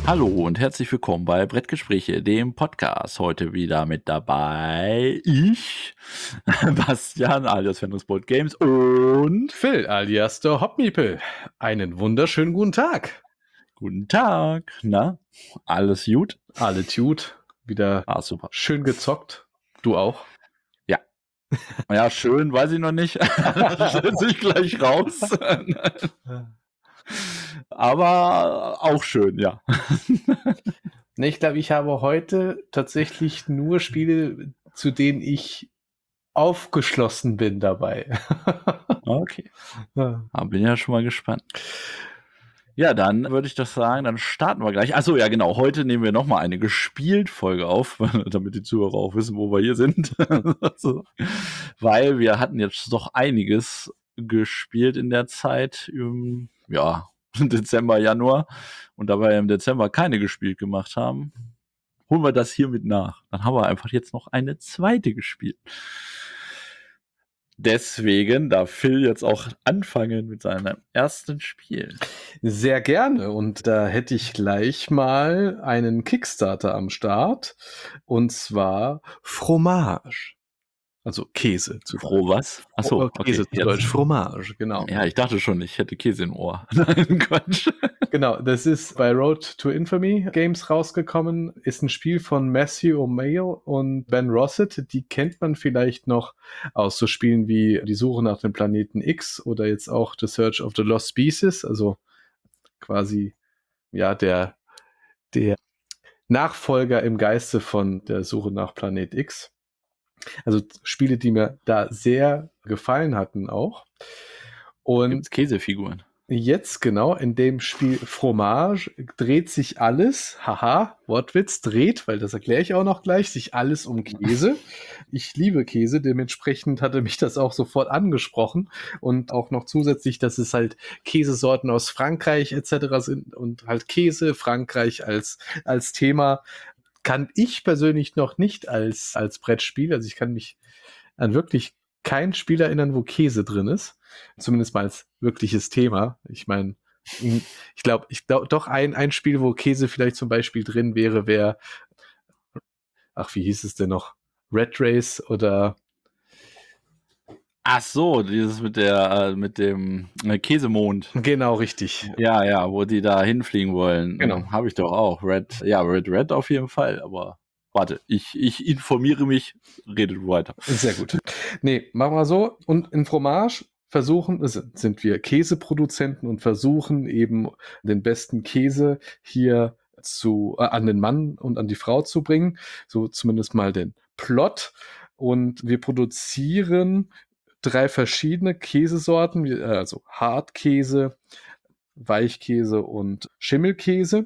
Hallo und herzlich willkommen bei Brettgespräche, dem Podcast. Heute wieder mit dabei ich, Bastian alias Fenrisbold Games und Phil alias der Hopmeeple. Einen wunderschönen guten Tag. guten Tag. Na, alles gut? Alle Tut. Wieder Super. schön gezockt. Du auch? Ja. Ja, schön, weiß ich noch nicht. Das stellt sich gleich raus. Aber auch schön, ja. Ne, ich glaube, ich habe heute tatsächlich nur Spiele, zu denen ich aufgeschlossen bin dabei. Okay. Ja. Bin ja schon mal gespannt. Ja, dann würde ich das sagen, dann starten wir gleich. Achso, ja genau, heute nehmen wir nochmal eine Gespielt-Folge auf, damit die Zuhörer auch wissen, wo wir hier sind. Also, weil wir hatten jetzt doch einiges gespielt in der Zeit, ja, Dezember, Januar. Und da wir im Dezember keine gespielt gemacht haben, holen wir das hiermit nach. Dann haben wir einfach jetzt noch eine zweite gespielt. Deswegen darf Phil jetzt auch anfangen mit seinem ersten Spiel. Sehr gerne. Und da hätte ich gleich mal einen Kickstarter am Start. Und zwar Fromage. Also Käse zu Froh was? Achso, Achso, Käse okay. zu Deutsch. Fromage, genau. Ja, ich dachte schon, ich hätte Käse im Ohr. Nein, Quatsch. Genau, das ist bei Road to Infamy Games rausgekommen, ist ein Spiel von Matthew O'Male und Ben Rossett. Die kennt man vielleicht noch aus so Spielen wie Die Suche nach dem Planeten X oder jetzt auch The Search of the Lost Species, also quasi ja der Nachfolger im Geiste von der Suche nach Planet X. Also Spiele, die mir da sehr gefallen hatten auch. Und Gibt's Käsefiguren? jetzt genau in dem Spiel Fromage dreht sich alles, haha, Wortwitz, dreht, weil das erkläre ich auch noch gleich, sich alles um Käse. Ich liebe Käse, dementsprechend hatte mich das auch sofort angesprochen und auch noch zusätzlich, dass es halt Käsesorten aus Frankreich etc. sind und halt Käse, Frankreich als Thema, kann ich persönlich noch nicht als Brettspiel, also ich kann mich an wirklich kein Spiel erinnern, wo Käse drin ist. Zumindest mal als wirkliches Thema. Ich meine, ich glaube, doch ein Spiel, wo Käse vielleicht zum Beispiel drin wäre, ach, wie hieß es denn noch? Red Race oder Ach so, dieses mit dem Käsemond. genau richtig. Ja, ja, wo die da hinfliegen wollen. Genau. Habe ich doch auch. Red auf jeden Fall. Aber warte, ich informiere mich, redet weiter. Sehr gut. Nee, machen wir so. Und in Fromage sind wir Käseproduzenten und versuchen eben den besten Käse hier an den Mann und an die Frau zu bringen. So zumindest mal den Plot. Und wir produzieren 3 verschiedene Käsesorten, also Hartkäse, Weichkäse und Schimmelkäse.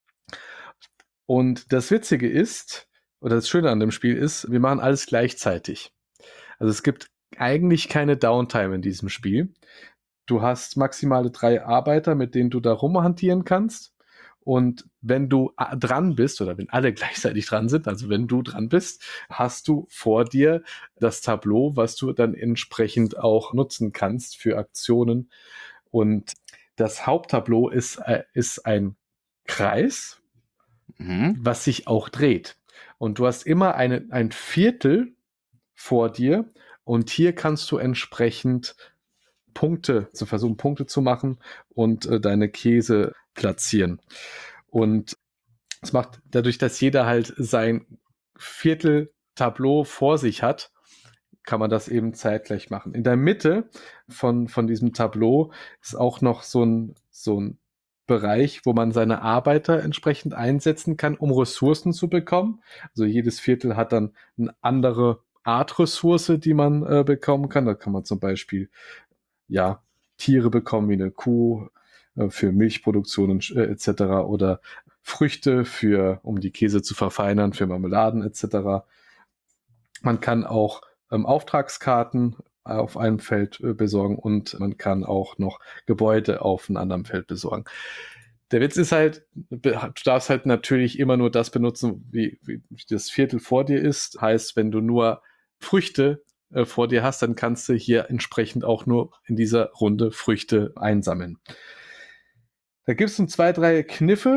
Und das Witzige ist, oder das Schöne an dem Spiel ist, wir machen alles gleichzeitig. Also es gibt eigentlich keine Downtime in diesem Spiel. Du hast maximale 3 Arbeiter, mit denen du da rumhantieren kannst. Und wenn du dran bist, oder wenn alle gleichzeitig dran sind, also wenn du dran bist, hast du vor dir das Tableau, was du dann entsprechend auch nutzen kannst für Aktionen. Und das Haupttableau ist ein Kreis, was sich auch dreht. Und du hast immer ein Viertel vor dir und hier kannst du entsprechend versuchen Punkte zu machen und deine Käse platzieren. Und es macht dadurch, dass jeder halt sein Viertel-Tableau vor sich hat, kann man das eben zeitgleich machen. In der Mitte von diesem Tableau ist auch noch so ein Bereich, wo man seine Arbeiter entsprechend einsetzen kann, um Ressourcen zu bekommen. Also jedes Viertel hat dann eine andere Art Ressource, die man bekommen kann. Da kann man zum Beispiel ja Tiere bekommen, wie eine Kuh für Milchproduktion etc. oder Früchte um die Käse zu verfeinern, für Marmeladen etc. Man kann auch Auftragskarten auf einem Feld besorgen und man kann auch noch Gebäude auf einem anderen Feld besorgen. Der Witz ist halt, du darfst halt natürlich immer nur das benutzen, wie das Viertel vor dir ist. Heißt, wenn du nur Früchte vor dir hast, dann kannst du hier entsprechend auch nur in dieser Runde Früchte einsammeln. Da gibt es 2, 3 Kniffe.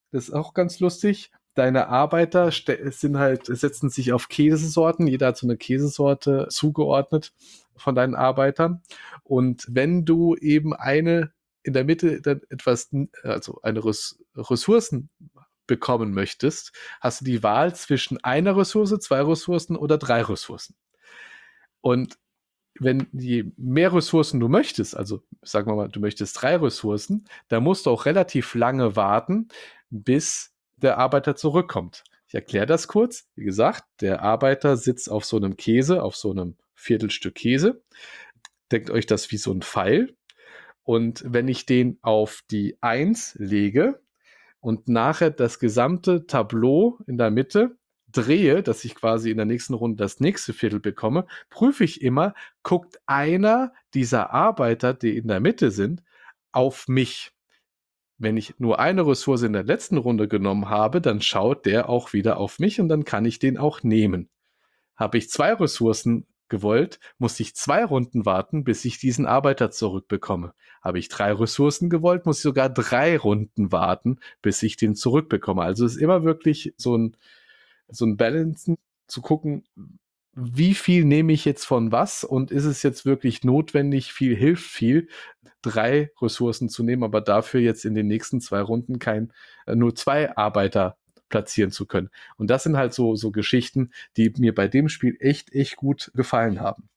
Das ist auch ganz lustig. Deine Arbeiter setzen sich auf Käsesorten. Jeder hat so eine Käsesorte zugeordnet von deinen Arbeitern. Und wenn du eben in der Mitte dann also eine Ressourcen bekommen möchtest, hast du die Wahl zwischen einer Ressource, 2 Ressourcen oder 3 Ressourcen. Und je mehr Ressourcen du möchtest, also sagen wir mal, du möchtest 3 Ressourcen, da musst du auch relativ lange warten, bis der Arbeiter zurückkommt. Ich erkläre das kurz. Wie gesagt, der Arbeiter sitzt auf so einem Käse, auf so einem Viertelstück Käse. Denkt euch das wie so ein Pfeil. Und wenn ich den auf die 1 lege und nachher das gesamte Tableau in der Mitte drehe, dass ich quasi in der nächsten Runde das nächste Viertel bekomme, prüfe ich immer, guckt einer dieser Arbeiter, die in der Mitte sind, auf mich. Wenn ich nur eine Ressource in der letzten Runde genommen habe, dann schaut der auch wieder auf mich und dann kann ich den auch nehmen. Habe ich 2 Ressourcen gewollt, muss ich 2 Runden warten, bis ich diesen Arbeiter zurückbekomme. Habe ich 3 Ressourcen gewollt, muss ich sogar 3 Runden warten, bis ich den zurückbekomme. Also es ist immer wirklich so ein Balancen, zu gucken, wie viel nehme ich jetzt von was und ist es jetzt wirklich notwendig, viel hilft viel, 3 Ressourcen zu nehmen, aber dafür jetzt in den nächsten 2 Runden nur 2 Arbeiter platzieren zu können. Und das sind halt so Geschichten, die mir bei dem Spiel echt gut gefallen haben.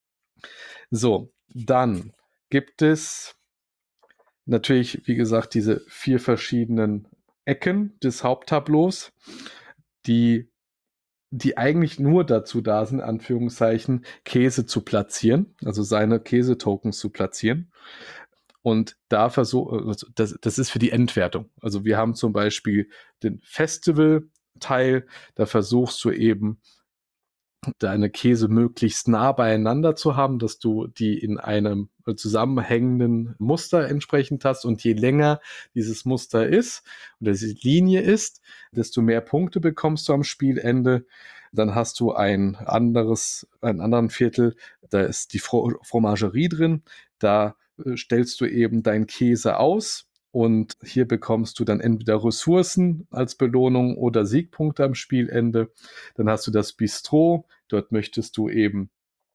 So, dann gibt es natürlich, wie gesagt, diese 4 verschiedenen Ecken des Haupttableaus, die eigentlich nur dazu da sind, Anführungszeichen, Käse zu platzieren, also seine Käse-Tokens zu platzieren. Und das ist für die Endwertung. Also wir haben zum Beispiel den Festival-Teil, da versuchst du eben deine Käse möglichst nah beieinander zu haben, dass du die in einem zusammenhängenden Muster entsprechend hast. Und je länger dieses Muster ist oder diese Linie ist, desto mehr Punkte bekommst du am Spielende. Dann hast du einen anderen Viertel, da ist die Fromagerie drin. Da stellst du eben deinen Käse aus. Und hier bekommst du dann entweder Ressourcen als Belohnung oder Siegpunkte am Spielende. Dann hast du das Bistro. Dort möchtest du eben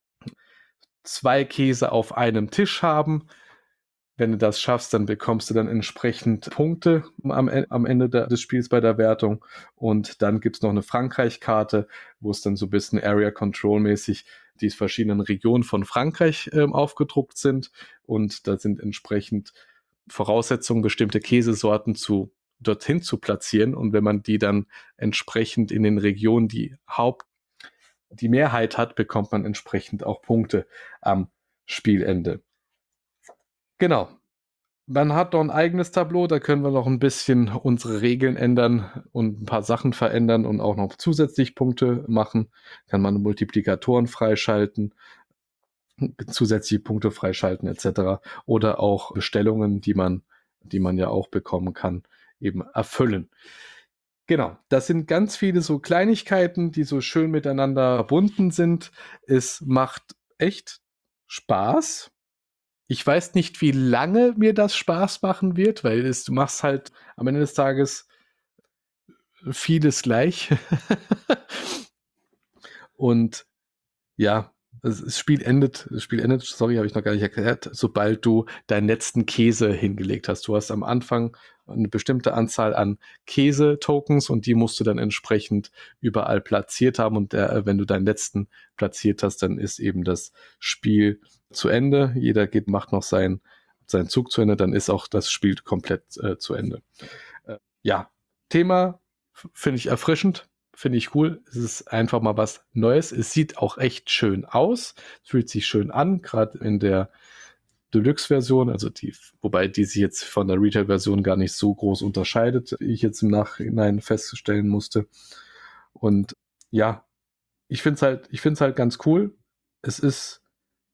2 Käse auf einem Tisch haben. Wenn du das schaffst, dann bekommst du dann entsprechend Punkte am Ende des Spiels bei der Wertung. Und dann gibt es noch eine Frankreich-Karte, wo es dann so ein bisschen Area Control-mäßig die verschiedenen Regionen von Frankreich aufgedruckt sind. Und da sind entsprechend Voraussetzungen, bestimmte Käsesorten dorthin zu platzieren. Und wenn man die dann entsprechend in den Regionen die Mehrheit hat, bekommt man entsprechend auch Punkte am Spielende. Genau. Man hat noch ein eigenes Tableau, da können wir noch ein bisschen unsere Regeln ändern und ein paar Sachen verändern und auch noch zusätzlich Punkte machen. Kann man Multiplikatoren freischalten, zusätzliche Punkte freischalten etc. Oder auch Bestellungen, die man ja auch bekommen kann, eben erfüllen. Genau, das sind ganz viele so Kleinigkeiten, die so schön miteinander verbunden sind. Es macht echt Spaß. Ich weiß nicht, wie lange mir das Spaß machen wird, weil du machst halt am Ende des Tages vieles gleich. Und ja, das Spiel endet, sorry, habe ich noch gar nicht erklärt, sobald du deinen letzten Käse hingelegt hast. Du hast am Anfang eine bestimmte Anzahl an Käse-Tokens und die musst du dann entsprechend überall platziert haben. Und wenn du deinen letzten platziert hast, dann ist eben das Spiel zu Ende. Jeder macht noch seinen Zug zu Ende, dann ist auch das Spiel komplett zu Ende. Ja, Thema finde ich erfrischend. Finde ich cool. Es ist einfach mal was Neues. Es sieht auch echt schön aus. Fühlt sich schön an, gerade in der Deluxe-Version, also wobei die sich jetzt von der Retail-Version gar nicht so groß unterscheidet, wie ich jetzt im Nachhinein feststellen musste. Und ja, ich finde es halt ganz cool. Es ist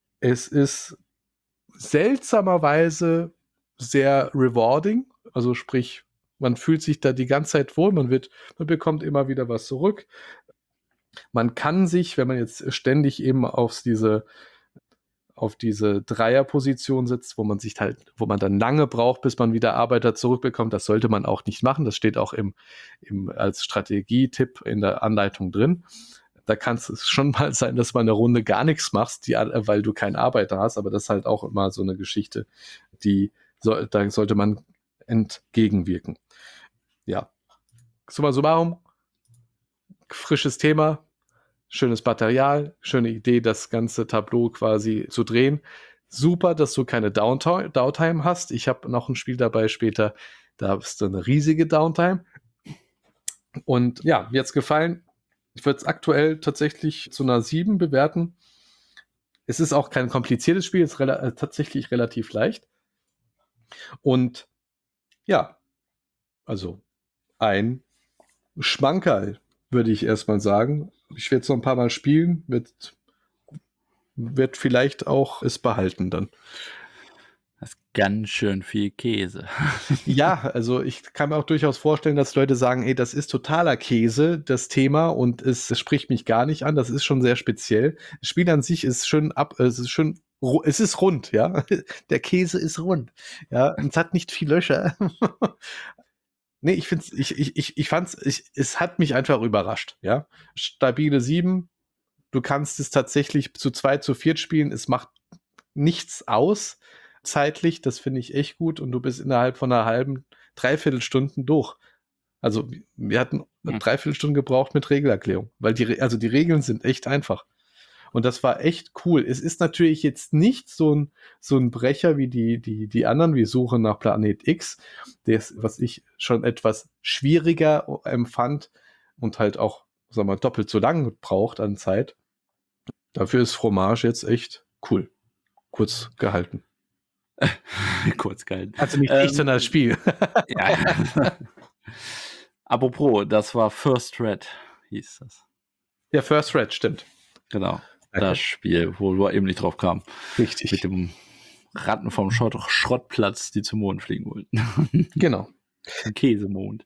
seltsamerweise sehr rewarding. Also sprich, man fühlt sich da die ganze Zeit wohl, man bekommt immer wieder was zurück. Man kann sich, wenn man jetzt ständig eben auf diese auf diese Dreierposition sitzt, wo man dann lange braucht, bis man wieder Arbeiter zurückbekommt. Das sollte man auch nicht machen. Das steht auch als Strategietipp in der Anleitung drin. Da kann es schon mal sein, dass man eine Runde gar nichts machst, weil du keinen Arbeiter hast, aber das ist halt auch immer so eine Geschichte, da sollte man entgegenwirken. Ja. Summa summarum, frisches Thema, schönes Material, schöne Idee, das ganze Tableau quasi zu drehen. Super, dass du keine Downtime hast. Ich habe noch ein Spiel dabei später, da hast du eine riesige Downtime. Und ja, mir hat's gefallen. Ich würde es aktuell tatsächlich zu einer 7 bewerten. Es ist auch kein kompliziertes Spiel, es ist tatsächlich relativ leicht. Und ja, also ein Schmankerl, würde ich erstmal sagen. Ich werde es noch ein paar Mal spielen, wird vielleicht auch es behalten dann. Das ist ganz schön viel Käse. Ja, also ich kann mir auch durchaus vorstellen, dass Leute sagen, ey, das ist totaler Käse, das Thema, und es spricht mich gar nicht an, das ist schon sehr speziell. Das Spiel an sich ist es ist rund, ja. Der Käse ist rund. Ja, und es hat nicht viel Löcher. Nee, es hat mich einfach überrascht, ja. Stabile 7. Du kannst es tatsächlich zu 2, zu 4 spielen. Es macht nichts aus zeitlich. Das finde ich echt gut. Und du bist innerhalb von einer halben, dreiviertel Stunden durch. Also wir hatten eine Dreiviertelstunde gebraucht mit Regelerklärung, weil die Regeln sind echt einfach. Und das war echt cool. Es ist natürlich jetzt nicht so ein Brecher wie die anderen, wie Suche nach Planet X, was ich schon etwas schwieriger empfand und halt auch, sagen wir mal, doppelt so lang braucht an Zeit. Dafür ist Fromage jetzt echt cool. Kurz gehalten. Kurz gehalten. Also nicht ich, sondern das Spiel. Ja. Apropos, das war First Red, hieß das. Ja, First Red, stimmt. Genau. Okay. Das Spiel, wo wir eben nicht drauf kamen. Richtig. Mit dem Ratten vom Schrottplatz, die zum Mond fliegen wollten. Genau. Ein Käsemond.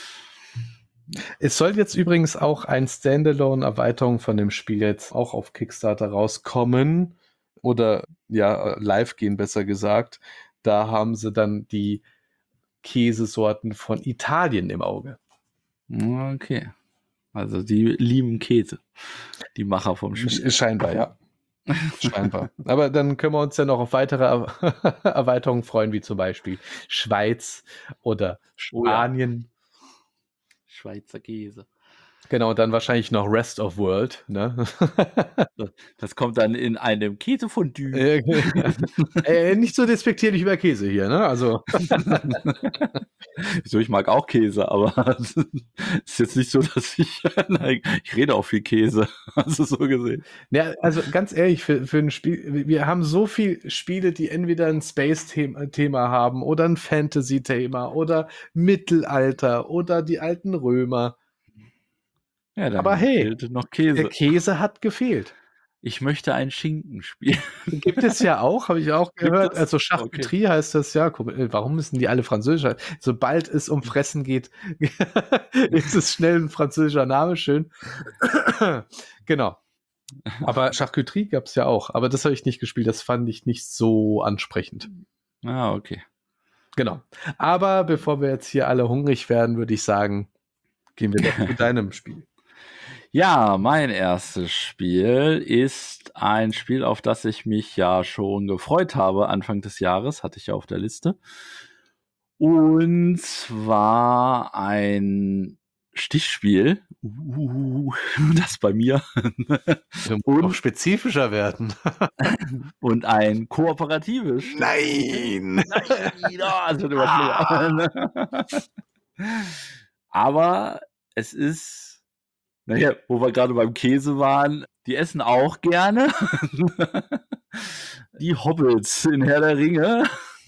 Es soll jetzt übrigens auch ein Standalone-Erweiterung von dem Spiel jetzt auch auf Kickstarter rauskommen. Oder ja, live gehen, besser gesagt. Da haben sie dann die Käsesorten von Italien im Auge. Okay. Also die lieben Käse. Die Macher vom Spiel. Scheinbar, ja. Scheinbar. Aber dann können wir uns ja noch auf weitere Erweiterungen freuen, wie zum Beispiel Schweiz oder Spanien. Schweizer Käse. Genau, dann wahrscheinlich noch Rest of World. Ne? Das kommt dann in einem Käsefondue. Nicht so despektierlich über Käse hier, ne? Also. So, ich mag auch Käse, aber es ist jetzt nicht so, dass ich rede auch viel Käse. Also so gesehen. Ja, also ganz ehrlich, für ein Spiel, wir haben so viele Spiele, die entweder ein Space-Thema haben oder ein Fantasy-Thema oder Mittelalter oder die alten Römer. Ja, dann aber hey, fehlte noch Käse. Der Käse hat gefehlt. Ich möchte ein Schinkenspiel. Gibt es ja auch, habe ich auch gehört. Also Charcuterie heißt das ja. Warum müssen die alle Französisch? Sobald es um Fressen geht, ist es schnell ein französischer Name. Schön. Genau. Aber Charcuterie gab es ja auch. Aber das habe ich nicht gespielt. Das fand ich nicht so ansprechend. Ah, okay. Genau. Aber bevor wir jetzt hier alle hungrig werden, würde ich sagen, gehen wir doch zu deinem Spiel. Ja, mein erstes Spiel ist ein Spiel, auf das ich mich ja schon gefreut habe. Anfang des Jahres hatte ich ja auf der Liste. Und zwar ein Stichspiel. Das bei mir. Und noch spezifischer werden. Und ein kooperatives Spiel. Nein! Das wird immer Aber es ist, naja, wo wir gerade beim Käse waren, die essen auch gerne. Die Hobbits in Herr der Ringe.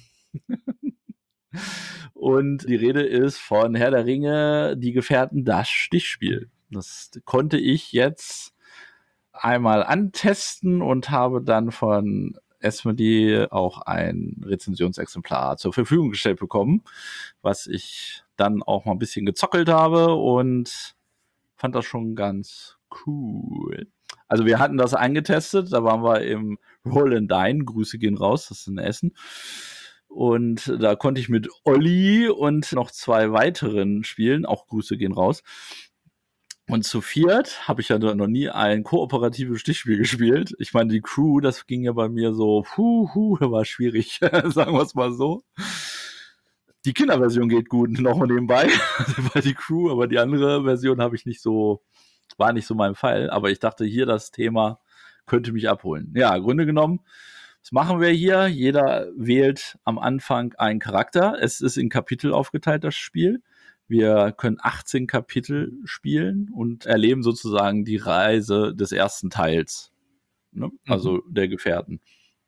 Und die Rede ist von Herr der Ringe, die Gefährten, das Stichspiel. Das konnte ich jetzt einmal antesten und habe dann von Asmodee auch ein Rezensionsexemplar zur Verfügung gestellt bekommen, was ich dann auch mal ein bisschen gezockelt habe und fand das schon ganz cool. Also wir hatten das angetestet, da waren wir im Roll and Dine, Grüße gehen raus, das ist in Essen. Und da konnte ich mit Olli und noch 2 weiteren spielen, auch Grüße gehen raus. Und zu viert habe ich ja noch nie ein kooperatives Stichspiel gespielt. Ich meine, die Crew, das ging ja bei mir so, war schwierig, sagen wir es mal so. Die Kinderversion geht gut, noch mal nebenbei, bei die Crew, aber die andere Version habe ich nicht so, war nicht so mein Fall. Aber ich dachte, hier das Thema könnte mich abholen. Ja, Grunde genommen, was machen wir hier? Jeder wählt am Anfang einen Charakter. Es ist in Kapitel aufgeteilt, das Spiel. Wir können 18 Kapitel spielen und erleben sozusagen die Reise des ersten Teils, ne? Also der Gefährten.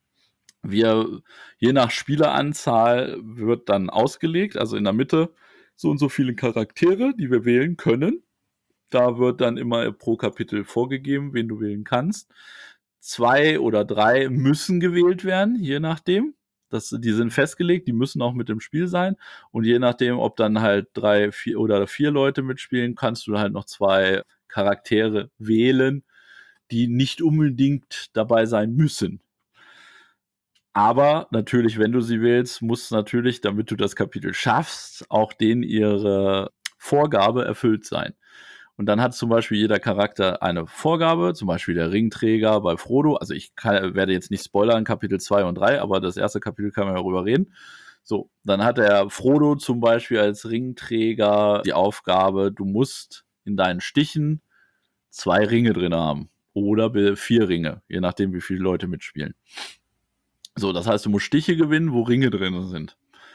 Je nach Spieleranzahl wird dann ausgelegt, also in der Mitte so und so viele Charaktere, die wir wählen können. Da wird dann immer pro Kapitel vorgegeben, wen du wählen kannst. 2 oder 3 müssen gewählt werden, je nachdem. Die sind festgelegt, die müssen auch mit im Spiel sein. Und je nachdem, ob dann halt 3, 4 oder 4 Leute mitspielen, kannst du halt noch 2 Charaktere wählen, die nicht unbedingt dabei sein müssen. Aber natürlich, wenn du sie wählst, muss natürlich, damit du das Kapitel schaffst, auch denen ihre Vorgabe erfüllt sein. Und dann hat zum Beispiel jeder Charakter eine Vorgabe, zum Beispiel der Ringträger bei Frodo. Also werde jetzt nicht spoilern, Kapitel 2 und 3, aber das erste Kapitel kann man ja darüber reden. So, dann hat der Frodo zum Beispiel als Ringträger die Aufgabe, du musst in deinen Stichen 2 Ringe drin haben. Oder 4 Ringe, je nachdem, wie viele Leute mitspielen. So, das heißt, du musst Stiche gewinnen, wo Ringe drin sind.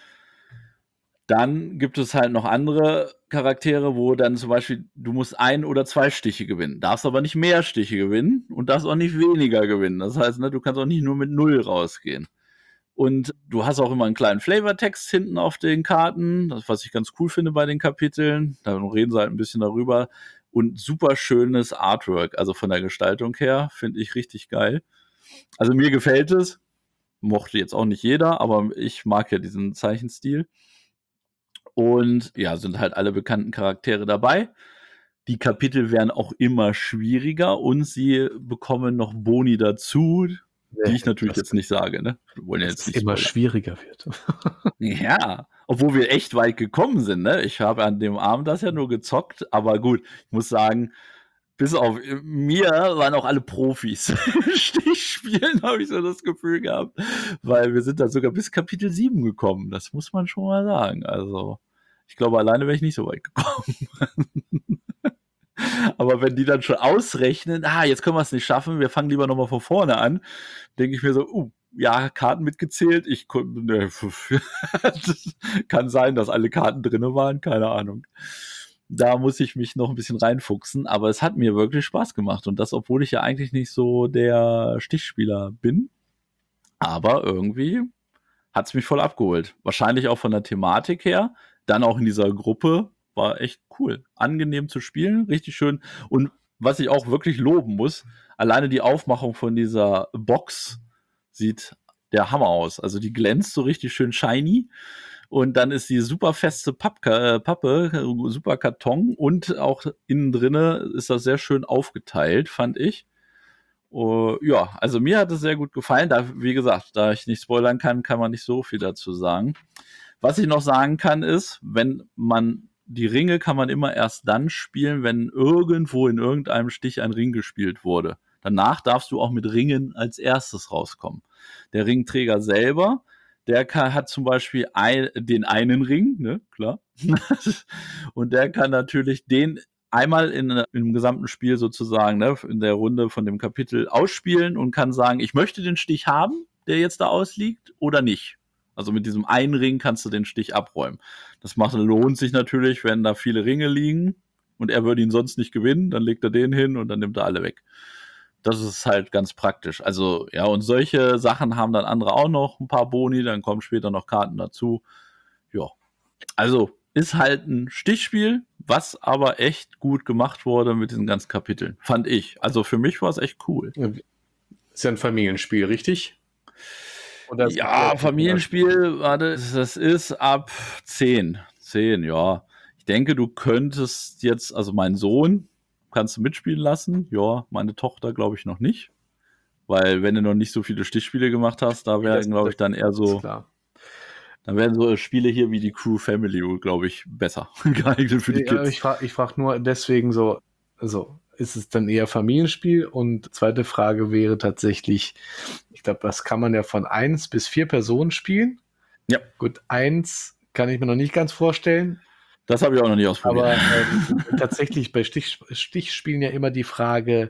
Dann gibt es halt noch andere Charaktere, wo dann zum Beispiel, du musst 1 oder 2 Stiche gewinnen, darfst aber nicht mehr Stiche gewinnen und darfst auch nicht weniger gewinnen. Das heißt, ne, du kannst auch nicht nur mit 0 rausgehen. Und du hast auch immer einen kleinen Flavortext hinten auf den Karten, das, was ich ganz cool finde bei den Kapiteln. Da reden sie halt ein bisschen darüber. Und super schönes Artwork, also von der Gestaltung her, finde ich richtig geil. Also mir gefällt es. Mochte jetzt auch nicht jeder, aber ich mag ja diesen Zeichenstil. Und ja, sind halt alle bekannten Charaktere dabei. Die Kapitel werden auch immer schwieriger und sie bekommen noch Boni dazu, die ich natürlich jetzt nicht sage, ne? Wir wollen ja jetzt nicht immer schwieriger wird. Ja, obwohl wir echt weit gekommen sind, ne? Ich habe an dem Abend das ja nur gezockt, aber gut, ich muss sagen, bis auf mir waren auch alle Profis. Stichspielen habe ich so das Gefühl gehabt, weil wir sind da sogar bis Kapitel 7 gekommen. Das muss man schon mal sagen. Also, ich glaube, alleine wäre ich nicht so weit gekommen. Aber wenn die dann schon ausrechnen, jetzt können wir es nicht schaffen, wir fangen lieber nochmal von vorne an, denke ich mir so, ja, Karten mitgezählt. Kann sein, dass alle Karten drin waren, keine Ahnung. Da muss ich mich noch ein bisschen reinfuchsen, aber es hat mir wirklich Spaß gemacht. Und das, obwohl ich ja eigentlich nicht so der Stichspieler bin. Aber irgendwie hat es mich voll abgeholt. Wahrscheinlich auch von der Thematik her. Dann auch in dieser Gruppe. War echt cool. Angenehm zu spielen, richtig schön. Und was ich auch wirklich loben muss, alleine die Aufmachung von dieser Box sieht der Hammer aus. Also die glänzt so richtig schön shiny. Und dann ist die super feste Pappe, super Karton und auch innen drinne ist das sehr schön aufgeteilt, fand ich. Ja, also mir hat es sehr gut gefallen. Wie gesagt, da ich nicht spoilern kann, kann man nicht so viel dazu sagen. Was ich noch sagen kann ist, die Ringe kann man immer erst dann spielen, wenn irgendwo in irgendeinem Stich ein Ring gespielt wurde. Danach darfst du auch mit Ringen als erstes rauskommen. Der Ringträger selber, der hat zum Beispiel den einen Ring, ne, klar. Und der kann natürlich den einmal im gesamten Spiel sozusagen, ne, in der Runde von dem Kapitel ausspielen und kann sagen, ich möchte den Stich haben, der jetzt da ausliegt, oder nicht. Also mit diesem einen Ring kannst du den Stich abräumen. Das lohnt sich natürlich, wenn da viele Ringe liegen und er würde ihn sonst nicht gewinnen, dann legt er den hin und dann nimmt er alle weg. Das ist halt ganz praktisch. Also, ja, und solche Sachen haben dann andere auch noch ein paar Boni, dann kommen später noch Karten dazu. Ja. Also, ist halt ein Stichspiel, was aber echt gut gemacht wurde mit diesen ganzen Kapiteln. Fand ich. Also für mich war es echt cool. Ist ja ein Familienspiel, richtig? Ja, Familienspiel, warte, das ist ab 10. 10, ja. Ich denke, du könntest jetzt, also mein Sohn kannst du mitspielen lassen. Ja, meine Tochter glaube ich noch nicht. Weil wenn du noch nicht so viele Stichspiele gemacht hast, da werden, glaube ich, dann eher so, klar. dann werden so Spiele hier wie die Crew Family, glaube ich, besser geeignet für die Ja, Kids. ich frag nur deswegen so, also ist es dann eher Familienspiel? Und zweite Frage wäre tatsächlich, ich glaube, das kann man ja von 1 bis 4 Personen spielen. Ja. Gut, 1 kann ich mir noch nicht ganz vorstellen. Das habe ich auch noch nie ausprobiert. Aber tatsächlich bei Stichspielen ja immer die Frage,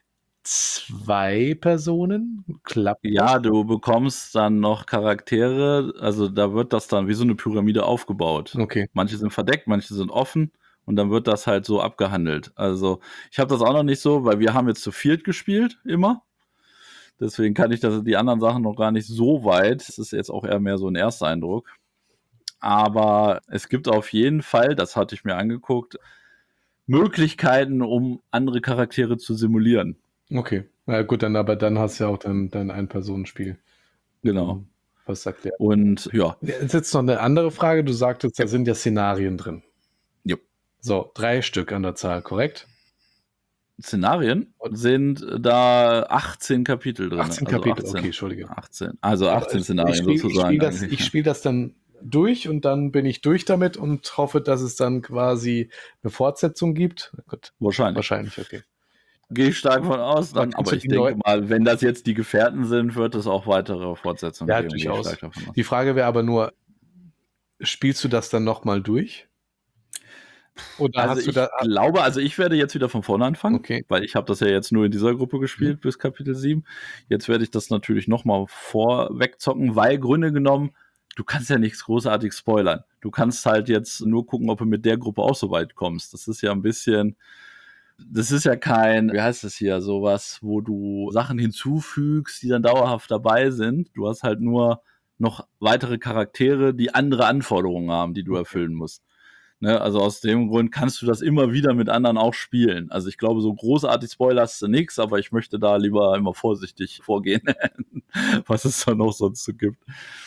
2 Personen? Klappt das? Ja, du bekommst dann noch Charaktere, also da wird das dann wie so eine Pyramide aufgebaut. Okay. Manche sind verdeckt, manche sind offen und dann wird das halt so abgehandelt. Also ich habe das auch noch nicht so, weil wir haben jetzt zu viert gespielt, immer. Deswegen kann ich die anderen Sachen noch gar nicht so weit. Es ist jetzt auch eher mehr so ein Ersteindruck. Aber es gibt auf jeden Fall, das hatte ich mir angeguckt, Möglichkeiten, um andere Charaktere zu simulieren. Okay. Na gut, dann hast du ja auch dein Ein-Personen-Spiel. Genau. Was sagt der? Und ja. Jetzt noch eine andere Frage. Du sagtest, da sind ja Szenarien drin. Jo. So, 3 Stück an der Zahl, korrekt? Szenarien sind da 18 Kapitel drin. 18 also Kapitel, 18, okay, Entschuldige. 18, also 18 Szenarien sozusagen. Ich spiele das dann durch und dann bin ich durch damit und hoffe, dass es dann quasi eine Fortsetzung gibt. Gut, wahrscheinlich, okay. Gehe ich stark von aus. Aber Aber ich denke mal, wenn das jetzt die Gefährten sind, wird es auch weitere Fortsetzungen Ja, geben. Gehe ich durchaus. stark davon aus. Die Frage wäre aber nur, spielst du das dann nochmal durch? Oder Also hast du ich da. glaube, also ich werde jetzt wieder von vorne anfangen, Okay. weil ich habe das ja jetzt nur in dieser Gruppe gespielt bis Kapitel 7. Jetzt werde ich das natürlich nochmal vorwegzocken, weil Gründe genommen, du kannst ja nichts großartig spoilern. Du kannst halt jetzt nur gucken, ob du mit der Gruppe auch so weit kommst. Das ist ja ein bisschen, das ist ja kein, wie heißt das hier, sowas, wo du Sachen hinzufügst, die dann dauerhaft dabei sind. Du hast halt nur noch weitere Charaktere, die andere Anforderungen haben, die du erfüllen musst. Ne, also aus dem Grund kannst du das immer wieder mit anderen auch spielen. Also ich glaube, so großartig spoilerst du nichts, aber ich möchte da lieber immer vorsichtig vorgehen, was es da noch sonst so gibt.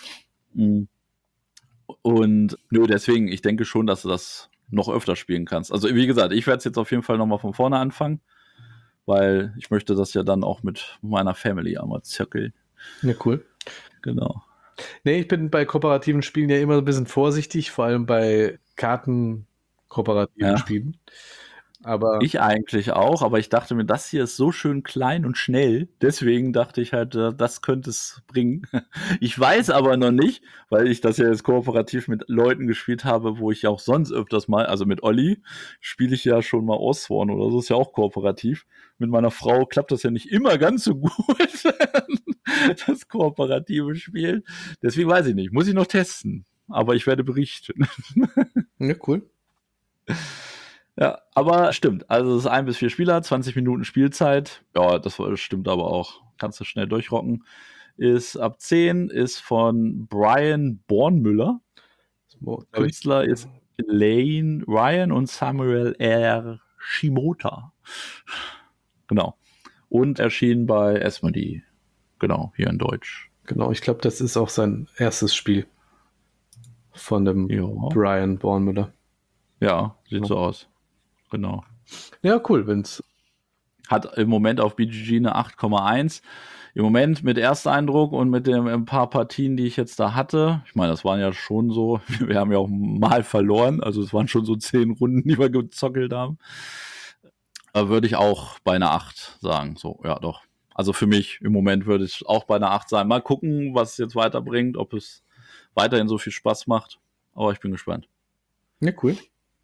Und deswegen, ich denke schon, dass du das noch öfter spielen kannst. Also wie gesagt, ich werde es jetzt auf jeden Fall nochmal von vorne anfangen, weil ich möchte das ja dann auch mit meiner Family einmal zirkeln. Ja, cool. Genau. Nee, ich bin bei kooperativen Spielen ja immer ein bisschen vorsichtig, vor allem bei Karten-kooperativen Spielen. Aber ich eigentlich auch, aber ich dachte mir, das hier ist so schön klein und schnell. Deswegen dachte ich halt, das könnte es bringen. Ich weiß aber noch nicht, weil ich das ja jetzt kooperativ mit Leuten gespielt habe, wo ich ja auch sonst öfters mal, also mit Olli spiele ich ja schon mal Osborn oder so, ist ja auch kooperativ. Mit meiner Frau klappt das ja nicht immer ganz so gut, das kooperative Spiel. Deswegen weiß ich nicht, muss ich noch testen. Aber ich werde berichten. Ja, cool. Ja, aber stimmt. Also es ist 1 bis 4 Spieler, 20 Minuten Spielzeit. Ja, das stimmt aber auch. Kannst du schnell durchrocken. Ist ab 10, ist von Brian Bornmüller. Künstler ist Elaine Ryan und Samuel R. Shimota. Genau. Und erschien bei Asmodee. Genau, hier in Deutsch. Genau, ich glaube, das ist auch sein erstes Spiel von dem Brian Bornmüller. Ja, sieht so aus. Genau. Ja, cool, wenn's. Hat im Moment auf BGG eine 8,1. Im Moment mit Ersteindruck und mit ein paar Partien, die ich jetzt da hatte. Ich meine, das waren ja schon so, wir haben ja auch mal verloren, also es waren schon so 10 Runden, die wir gezockelt haben. Da würde ich auch bei einer 8 sagen. So, ja, doch. Also für mich im Moment würde ich auch bei einer 8 sein. Mal gucken, was es jetzt weiterbringt, ob es weiterhin so viel Spaß macht. Aber ich bin gespannt. Ja, cool.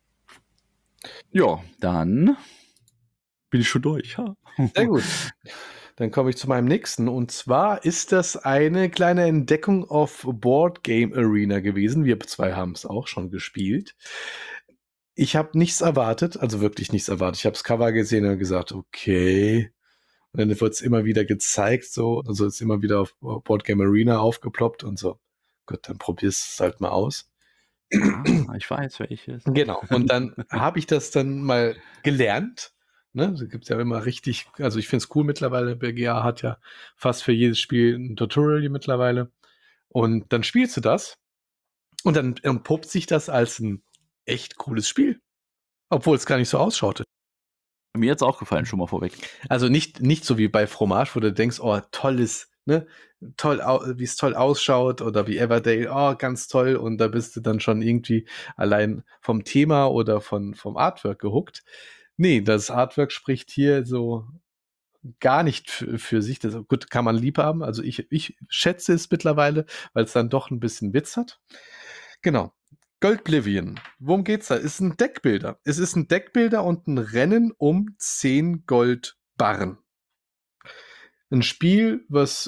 Ja, dann bin ich schon durch. Ja. Sehr gut. Dann komme ich zu meinem nächsten. Und zwar ist das eine kleine Entdeckung auf Board Game Arena gewesen. Wir 2 haben es auch schon gespielt. Ich habe nichts erwartet, also wirklich nichts erwartet. Ich habe das Cover gesehen und gesagt, okay. Und dann wird es immer wieder gezeigt, so, also ist immer wieder auf Board Game Arena aufgeploppt und so. Gut, dann probierst es halt mal aus. Ah, ich weiß welches. Genau. Und dann habe ich das dann mal gelernt. Ne? Da gibt es ja immer richtig, also ich finde es cool mittlerweile. BGA hat ja fast für jedes Spiel ein Tutorial mittlerweile. Und dann spielst du das und dann entpuppt sich das als ein echt cooles Spiel. Obwohl es gar nicht so ausschaute. Mir jetzt auch gefallen, schon mal vorweg. Also nicht so wie bei Fromage, wo du denkst, oh, tolles, ne? Toll, wie es toll ausschaut, oder wie Everdale, oh, ganz toll, und da bist du dann schon irgendwie allein vom Thema oder vom Artwork gehuckt. Nee, das Artwork spricht hier so gar nicht für sich. Das, gut, kann man lieb haben. Also ich schätze es mittlerweile, weil es dann doch ein bisschen Witz hat. Genau. Goldblivion. Worum geht's da? Ist ein Deckbilder. Es ist ein Deckbilder und ein Rennen um 10 Goldbarren. Ein Spiel,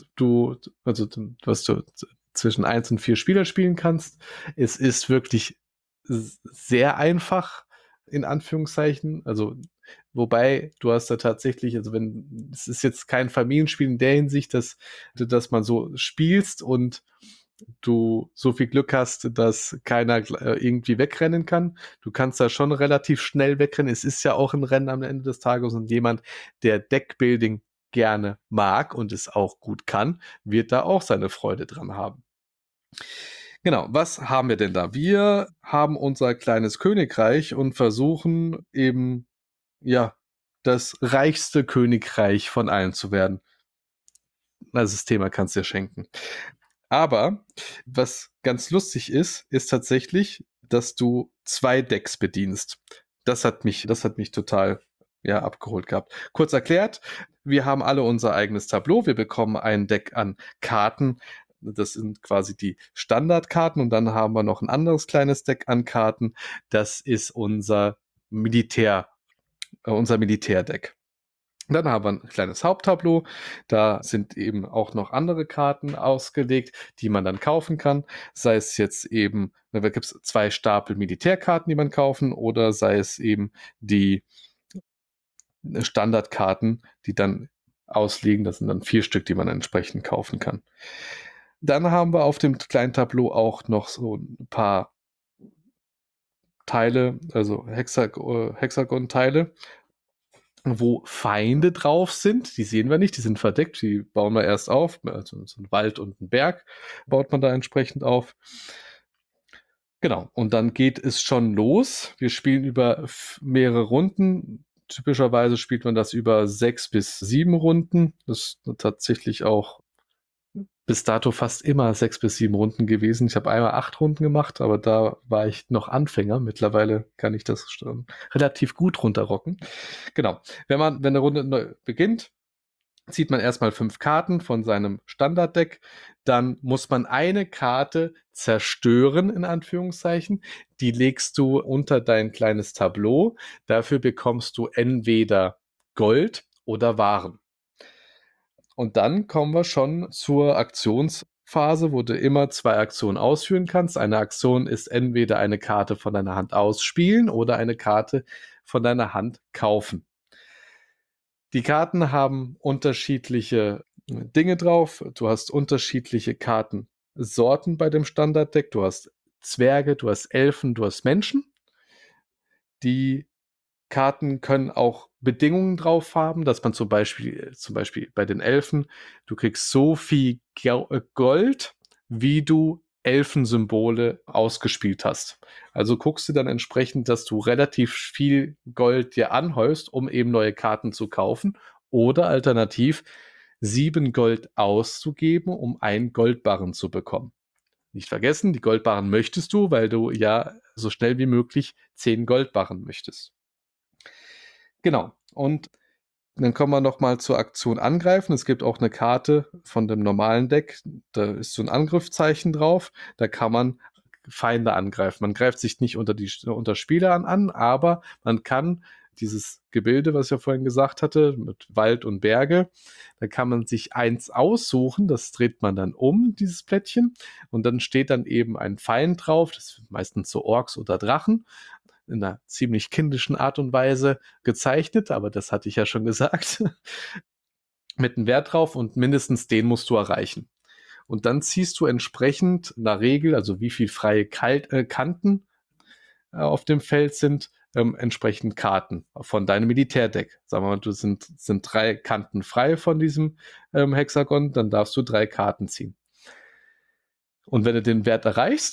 was du zwischen 1 und 4 Spieler spielen kannst. Es ist wirklich sehr einfach, in Anführungszeichen. Also, wobei du hast da tatsächlich, also es ist jetzt kein Familienspiel in der Hinsicht, dass man so spielst und du so viel Glück hast, dass keiner irgendwie wegrennen kann. Du kannst da schon relativ schnell wegrennen. Es ist ja auch ein Rennen am Ende des Tages, und jemand, der Deckbuilding gerne mag und es auch gut kann, wird da auch seine Freude dran haben. Genau, was haben wir denn da? Wir haben unser kleines Königreich und versuchen eben, ja, das reichste Königreich von allen zu werden. Also das Thema kannst du dir schenken. Aber was ganz lustig ist tatsächlich, dass du 2 Decks bedienst. Das hat mich total, ja, abgeholt gehabt. Kurz erklärt, wir haben alle unser eigenes Tableau. Wir bekommen ein Deck an Karten. Das sind quasi die Standardkarten, und dann haben wir noch ein anderes kleines Deck an Karten. Das ist unser Militärdeck. Dann haben wir ein kleines Haupttableau. Da sind eben auch noch andere Karten ausgelegt, die man dann kaufen kann. Sei es jetzt eben, da gibt es 2 Stapel Militärkarten, die man kaufen, oder sei es eben die Standardkarten, die dann ausliegen. Das sind dann 4 Stück, die man entsprechend kaufen kann. Dann haben wir auf dem kleinen Tableau auch noch so ein paar Teile, also Hexagon-Teile, wo Feinde drauf sind. Die sehen wir nicht, die sind verdeckt, die bauen wir erst auf. Also so ein Wald und ein Berg baut man da entsprechend auf. Genau, und dann geht es schon los. Wir spielen über mehrere Runden. Typischerweise spielt man das über 6 bis 7 Runden. Das ist tatsächlich auch bis dato fast immer 6 bis 7 Runden gewesen. Ich habe einmal 8 Runden gemacht, aber da war ich noch Anfänger. Mittlerweile kann ich das relativ gut runterrocken. Genau. Wenn eine Runde neu beginnt, zieht man erstmal 5 Karten von seinem Standarddeck. Dann muss man eine Karte zerstören, in Anführungszeichen. Die legst du unter dein kleines Tableau. Dafür bekommst du entweder Gold oder Waren. Und dann kommen wir schon zur Aktionsphase, wo du immer 2 Aktionen ausführen kannst. Eine Aktion ist entweder eine Karte von deiner Hand ausspielen oder eine Karte von deiner Hand kaufen. Die Karten haben unterschiedliche Dinge drauf. Du hast unterschiedliche Kartensorten bei dem Standarddeck. Du hast Zwerge, du hast Elfen, du hast Menschen. Die Karten können auch Bedingungen drauf haben, dass man zum Beispiel bei den Elfen, du kriegst so viel Gold, wie du Elfensymbole ausgespielt hast. Also guckst du dann entsprechend, dass du relativ viel Gold dir anhäufst, um eben neue Karten zu kaufen, oder alternativ 7 Gold auszugeben, um 1 Goldbarren zu bekommen. Nicht vergessen, die Goldbarren möchtest du, weil du ja so schnell wie möglich 10 Goldbarren möchtest. Genau. Und dann kommen wir nochmal zur Aktion Angreifen. Es gibt auch eine Karte von dem normalen Deck. Da ist so ein Angriffszeichen drauf. Da kann man Feinde angreifen. Man greift sich nicht unter Spieler an, aber man kann dieses Gebilde, was ich ja vorhin gesagt hatte, mit Wald und Berge, da kann man sich eins aussuchen. Das dreht man dann um, dieses Plättchen. Und dann steht dann eben ein Feind drauf. Das sind meistens so Orks oder Drachen, in einer ziemlich kindischen Art und Weise gezeichnet, aber das hatte ich ja schon gesagt, mit einem Wert drauf, und mindestens den musst du erreichen. Und dann ziehst du entsprechend in der Regel, also wie viel freie Kanten auf dem Feld sind, entsprechend Karten von deinem Militärdeck. Sagen wir mal, du sind 3 Kanten frei von diesem Hexagon, dann darfst du 3 Karten ziehen. Und wenn du den Wert erreichst,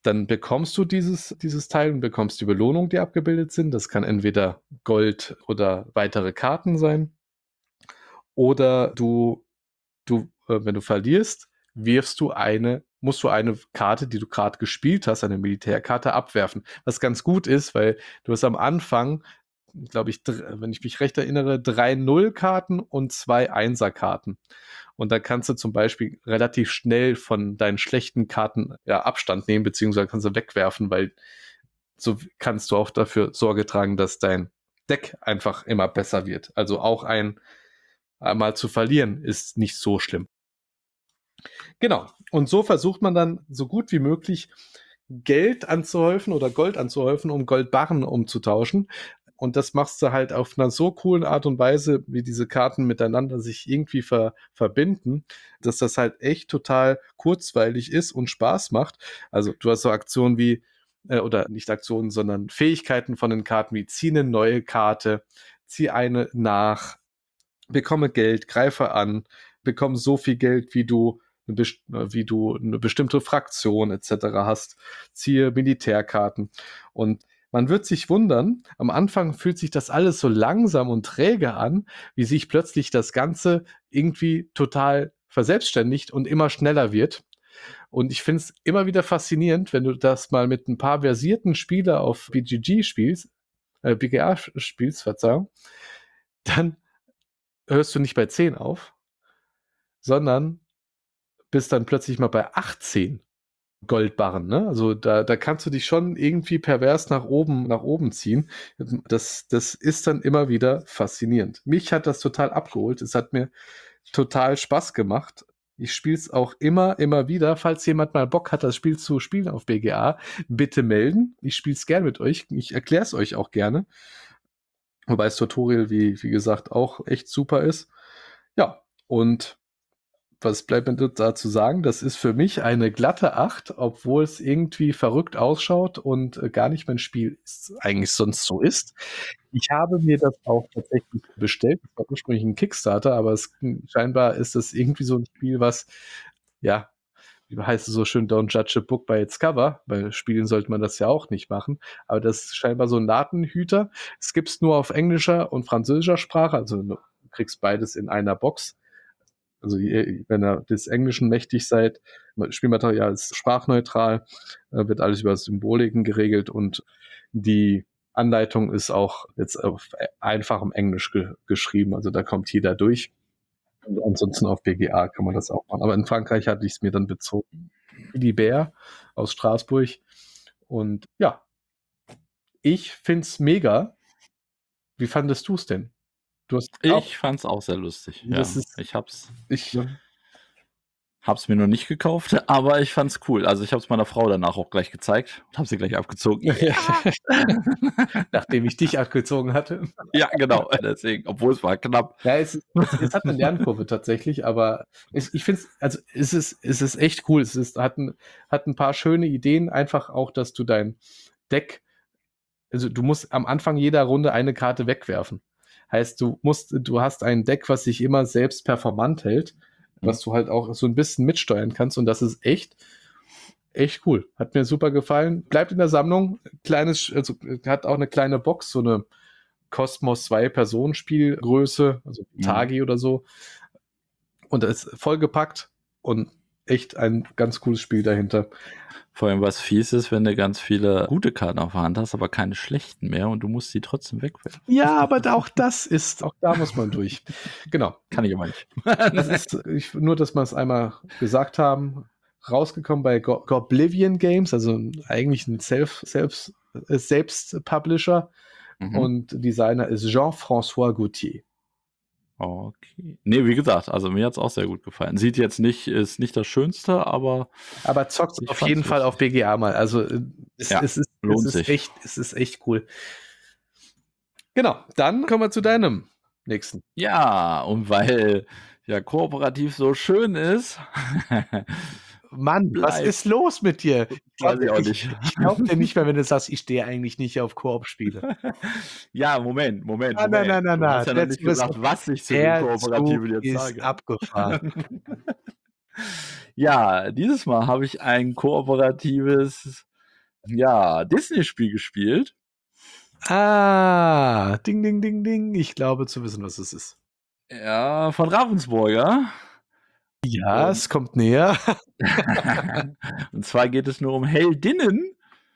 Dann bekommst du dieses Teil und bekommst die Belohnung, die abgebildet sind. Das kann entweder Gold oder weitere Karten sein. Oder wenn du verlierst, musst du eine Karte, die du gerade gespielt hast, eine Militärkarte, abwerfen. Was ganz gut ist, weil du hast am Anfang, glaube ich, wenn ich mich recht erinnere, 3 Null-Karten und 2 Einser-Karten. Und da kannst du zum Beispiel relativ schnell von deinen schlechten Karten Abstand nehmen, beziehungsweise kannst du wegwerfen, weil so kannst du auch dafür Sorge tragen, dass dein Deck einfach immer besser wird. Also auch einmal zu verlieren ist nicht so schlimm. Genau. Und so versucht man dann so gut wie möglich Geld anzuhäufen oder Gold anzuhäufen, um Goldbarren umzutauschen. Und das machst du halt auf einer so coolen Art und Weise, wie diese Karten miteinander sich irgendwie verbinden, dass das halt echt total kurzweilig ist und Spaß macht. Also du hast so Aktionen wie, oder nicht Aktionen, sondern Fähigkeiten von den Karten wie zieh eine neue Karte, zieh eine nach, bekomme Geld, greife an, bekomme so viel Geld, wie du eine bestimmte Fraktion etc. hast, ziehe Militärkarten. Und man wird sich wundern, am Anfang fühlt sich das alles so langsam und träge an, wie sich plötzlich das Ganze irgendwie total verselbstständigt und immer schneller wird. Und ich finde es immer wieder faszinierend, wenn du das mal mit ein paar versierten Spieler auf BGA spielst, Verzeihung, dann hörst du nicht bei 10 auf, sondern bist dann plötzlich mal bei 18 Goldbarren. Ne? Also da kannst du dich schon irgendwie pervers nach oben ziehen. Das ist dann immer wieder faszinierend. Mich hat das total abgeholt. Es hat mir total Spaß gemacht. Ich spiele es auch immer wieder. Falls jemand mal Bock hat, das Spiel zu spielen auf BGA, bitte melden. Ich spiele es gerne mit euch. Ich erkläre es euch auch gerne. Wobei das Tutorial, wie gesagt, auch echt super ist. Ja, und was bleibt mir dazu sagen? Das ist für mich eine glatte 8, obwohl es irgendwie verrückt ausschaut und gar nicht mein Spiel eigentlich sonst so ist. Ich habe mir das auch tatsächlich bestellt. Das war ursprünglich ein Kickstarter, aber scheinbar ist das irgendwie so ein Spiel, was, ja, wie heißt es so schön, don't judge a book by its cover. Bei Spielen sollte man das ja auch nicht machen. Aber das ist scheinbar so ein Ladenhüter. Es gibt es nur auf englischer und französischer Sprache. Also du kriegst beides in einer Box. Also wenn ihr des Englischen mächtig seid, Spielmaterial ist sprachneutral, wird alles über Symboliken geregelt und die Anleitung ist auch jetzt auf einfachem Englisch geschrieben, also da kommt jeder durch. Und ansonsten auf BGA kann man das auch machen. Aber in Frankreich hatte ich es mir dann bezogen. Die Bär aus Straßburg. Und ja, ich finde es mega. Wie fandest du es denn? Ich fand es auch sehr lustig. Ja, ich hab's mir noch nicht gekauft, aber ich fand's cool. Also ich habe es meiner Frau danach auch gleich gezeigt und habe sie gleich abgezogen. Ja. Nachdem ich dich abgezogen hatte. Ja, genau. Deswegen, obwohl es war knapp. Ja, es hat eine Lernkurve tatsächlich, aber ich finde es ist echt cool. Hat ein paar schöne Ideen, einfach auch, dass du dein Deck, also du musst am Anfang jeder Runde eine Karte wegwerfen. Heißt, du hast ein Deck, was sich immer selbst performant hält, was du halt auch so ein bisschen mitsteuern kannst und das ist echt cool. Hat mir super gefallen. Bleibt in der Sammlung. Hat auch eine kleine Box, so eine Cosmos 2-Personen-Spielgröße, also Tagi oder so. Und da ist vollgepackt und echt ein ganz cooles Spiel dahinter. Vor allem, was fies ist, wenn du ganz viele gute Karten auf der Hand hast, aber keine schlechten mehr und du musst sie trotzdem wegwerfen. Ja, aber auch da muss man durch. Genau. Kann ich aber nicht. Das ist, nur, dass wir es einmal gesagt haben, rausgekommen bei Goblivion Games, also eigentlich ein Selbst-Publisher. Und Designer ist Jean-François Gauthier. Okay. Nee, wie gesagt, also mir hat es auch sehr gut gefallen. Ist nicht das Schönste, aber zockt auf jeden Fall auf BGA mal. Also es ist echt cool. Genau, dann kommen wir zu deinem nächsten. Ja, und weil ja kooperativ so schön ist. Mann, was ist los mit dir? Weiß ich auch nicht. Ich glaube dir nicht mehr, wenn du sagst, ich stehe eigentlich nicht auf Koop-Spiele. Ja, Moment. Nein. Du hast ja noch nicht gesagt, was ich zu den Kooperativen jetzt sage. Abgefahren. Ja, dieses Mal habe ich ein kooperatives Ja, Disney-Spiel gespielt. Ah, ding, ding, ding, ding. Ich glaube zu wissen, was es ist. Ja, von Ravensburger. Ja, Und es kommt näher. und zwar geht es nur um Heldinnen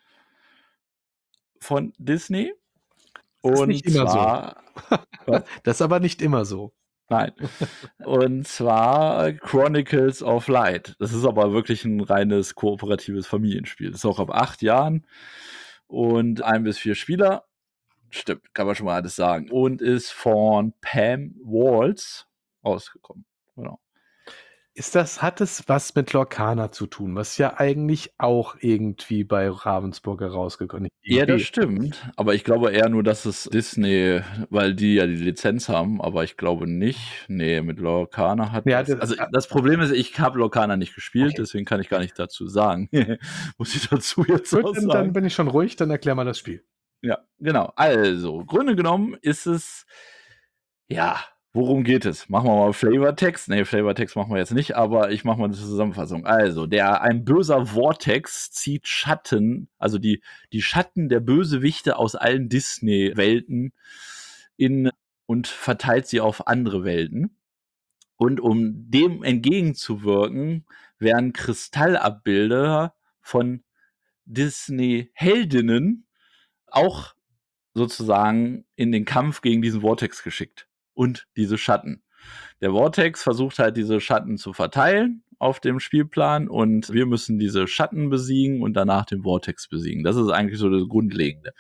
von Disney. Das ist nicht Und immer so. zwar was? Das ist aber nicht immer so. Nein. Und zwar Chronicles of Light. Das ist aber wirklich ein reines kooperatives Familienspiel. Das ist auch ab 8 Jahren und 1 bis 4 Spieler. Stimmt, kann man schon mal alles sagen. Und ist von Pam Walls rausgekommen. Genau. Hat es was mit Lorcana zu tun, was ja eigentlich auch irgendwie bei Ravensburger rausgekommen ist? Ja, das stimmt. Aber ich glaube eher nur, dass es Disney, weil die ja die Lizenz haben, aber ich glaube nicht. Nee, mit Lorcana hat Ja, das. Also das Problem ist, ich habe Lorcana nicht gespielt, okay. deswegen kann ich gar nicht dazu sagen. Muss ich dazu jetzt Gut, auch dann sagen. bin ich schon ruhig, dann erklär mal das Spiel. Ja, genau. Also, Grunde genommen ist es, ja, worum geht es? Machen wir mal Flavortext. Nee, Flavortext machen wir jetzt nicht, aber ich mache mal eine Zusammenfassung. Also, ein böser Vortex zieht Schatten, also die Schatten der Bösewichte aus allen Disney-Welten und verteilt sie auf andere Welten. Und um dem entgegenzuwirken, werden Kristallabbilder von Disney-Heldinnen auch sozusagen in den Kampf gegen diesen Vortex geschickt und diese Schatten. Der Vortex versucht halt diese Schatten zu verteilen auf dem Spielplan und wir müssen diese Schatten besiegen und danach den Vortex besiegen. Das ist eigentlich so das Grundlegende.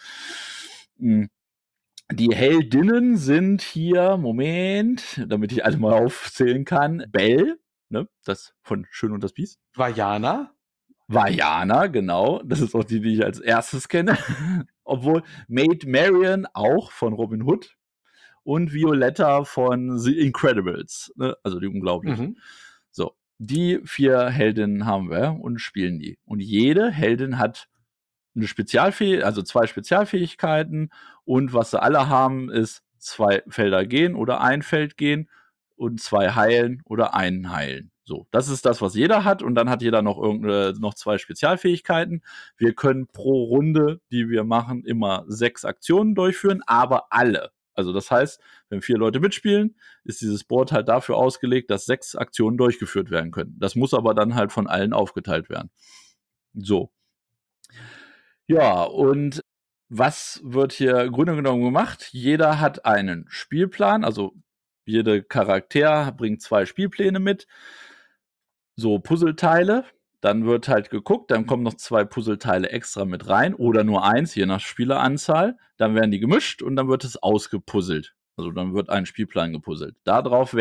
Die Heldinnen sind hier, Moment, damit ich alle mal aufzählen kann, Belle, ne, das von Schön und das Biest. Vajana? Vajana, genau. Das ist auch die ich als erstes kenne. Obwohl Maid Marian auch von Robin Hood und Violetta von The Incredibles, ne? Also die Unglaublichen. Mhm. So, die 4 Heldinnen haben wir und spielen die. Und jede Heldin hat eine also 2 Spezialfähigkeiten und was sie alle haben, ist 2 Felder gehen oder 1 Feld gehen und 2 heilen oder 1 heilen. So, das ist das, was jeder hat und dann hat jeder noch 2 Spezialfähigkeiten. Wir können pro Runde, die wir machen, immer 6 Aktionen durchführen, aber alle. Also das heißt, wenn 4 Leute mitspielen, ist dieses Board halt dafür ausgelegt, dass 6 Aktionen durchgeführt werden können. Das muss aber dann halt von allen aufgeteilt werden. So. Ja, und was wird hier im Grunde genommen gemacht? Jeder hat einen Spielplan, also jeder Charakter bringt 2 Spielpläne mit, so Puzzleteile. Dann wird halt geguckt, dann kommen noch 2 Puzzleteile extra mit rein oder nur 1, je nach Spieleranzahl. Dann werden die gemischt und dann wird es ausgepuzzelt. Also dann wird ein Spielplan gepuzzelt. Darauf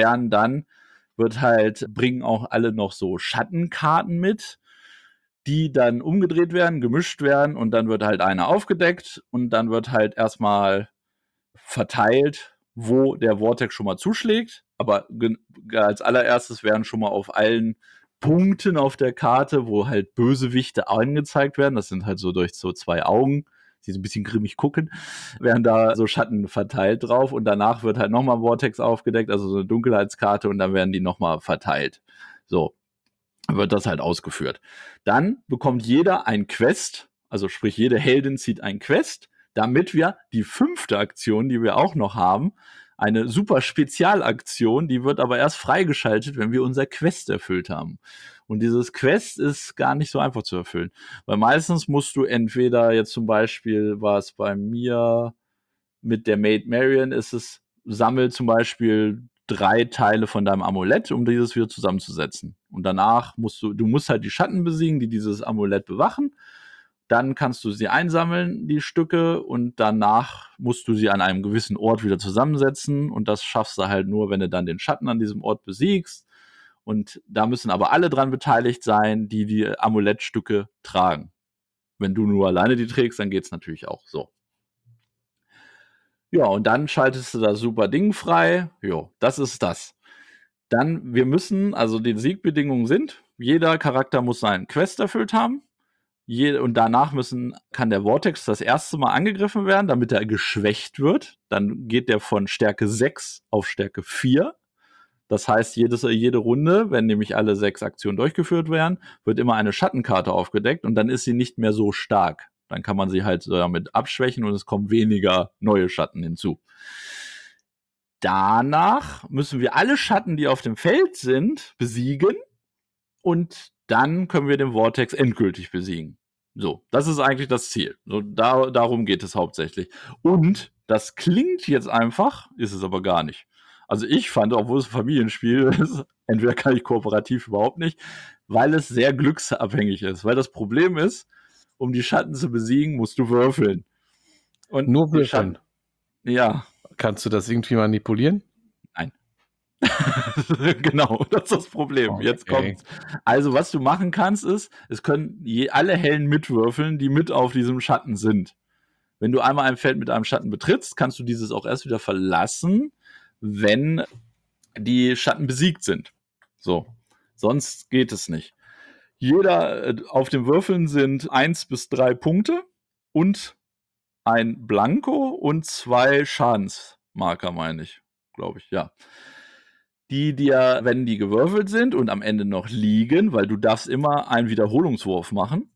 bringen auch alle noch so Schattenkarten mit, die dann umgedreht werden, gemischt werden und dann wird halt eine aufgedeckt und dann wird halt erstmal verteilt, wo der Vortex schon mal zuschlägt. Aber als allererstes werden schon mal auf allen Punkten auf der Karte, wo halt Bösewichte angezeigt werden, das sind halt so durch so 2 Augen, die so ein bisschen grimmig gucken, werden da so Schatten verteilt drauf und danach wird halt nochmal Vortex aufgedeckt, also so eine Dunkelheitskarte und dann werden die nochmal verteilt. So wird das halt ausgeführt. Dann bekommt jeder ein Quest, also sprich jede Heldin zieht ein Quest, damit wir die 5. Aktion, die wir auch noch haben, eine super Spezialaktion, die wird aber erst freigeschaltet, wenn wir unser Quest erfüllt haben. Und dieses Quest ist gar nicht so einfach zu erfüllen, weil meistens musst du entweder jetzt zum Beispiel, war es bei mir mit der Maid Marian, sammel zum Beispiel 3 Teile von deinem Amulett, um dieses wieder zusammenzusetzen. Und danach musst du musst halt die Schatten besiegen, die dieses Amulett bewachen. Dann kannst du sie einsammeln, die Stücke, und danach musst du sie an einem gewissen Ort wieder zusammensetzen. Und das schaffst du halt nur, wenn du dann den Schatten an diesem Ort besiegst. Und da müssen aber alle dran beteiligt sein, die Amulettstücke tragen. Wenn du nur alleine die trägst, dann geht's natürlich auch so. Ja, und dann schaltest du das super Ding frei. Jo, das ist das. Dann, also die Siegbedingungen sind, jeder Charakter muss seinen Quest erfüllt haben. Und danach kann der Vortex das erste Mal angegriffen werden, damit er geschwächt wird. Dann geht der von Stärke 6 auf Stärke 4. Das heißt, jede Runde, wenn nämlich alle 6 Aktionen durchgeführt werden, wird immer eine Schattenkarte aufgedeckt und dann ist sie nicht mehr so stark. Dann kann man sie halt damit abschwächen und es kommen weniger neue Schatten hinzu. Danach müssen wir alle Schatten, die auf dem Feld sind, besiegen und dann können wir den Vortex endgültig besiegen. So, das ist eigentlich das Ziel. So, darum geht es hauptsächlich. Und das klingt jetzt einfach, ist es aber gar nicht. Also ich fand, obwohl es ein Familienspiel ist, entweder kann ich kooperativ überhaupt nicht, weil es sehr glücksabhängig ist. Weil das Problem ist, um die Schatten zu besiegen, musst du würfeln. Und Nur würfeln? Ja. Kannst du das irgendwie manipulieren? Nein. Genau, das ist das Problem. Okay. Jetzt kommt's. Also, was du machen kannst, ist, es können alle Hellen mitwürfeln, die mit auf diesem Schatten sind. Wenn du einmal ein Feld mit einem Schatten betrittst, kannst du dieses auch erst wieder verlassen, wenn die Schatten besiegt sind. So. Sonst geht es nicht. Jeder auf den Würfeln sind 1 bis 3 Punkte und ein Blanko und 2 Schadensmarker, meine ich. Glaube ich, ja. Die dir, wenn die gewürfelt sind und am Ende noch liegen, weil du darfst immer einen Wiederholungswurf machen,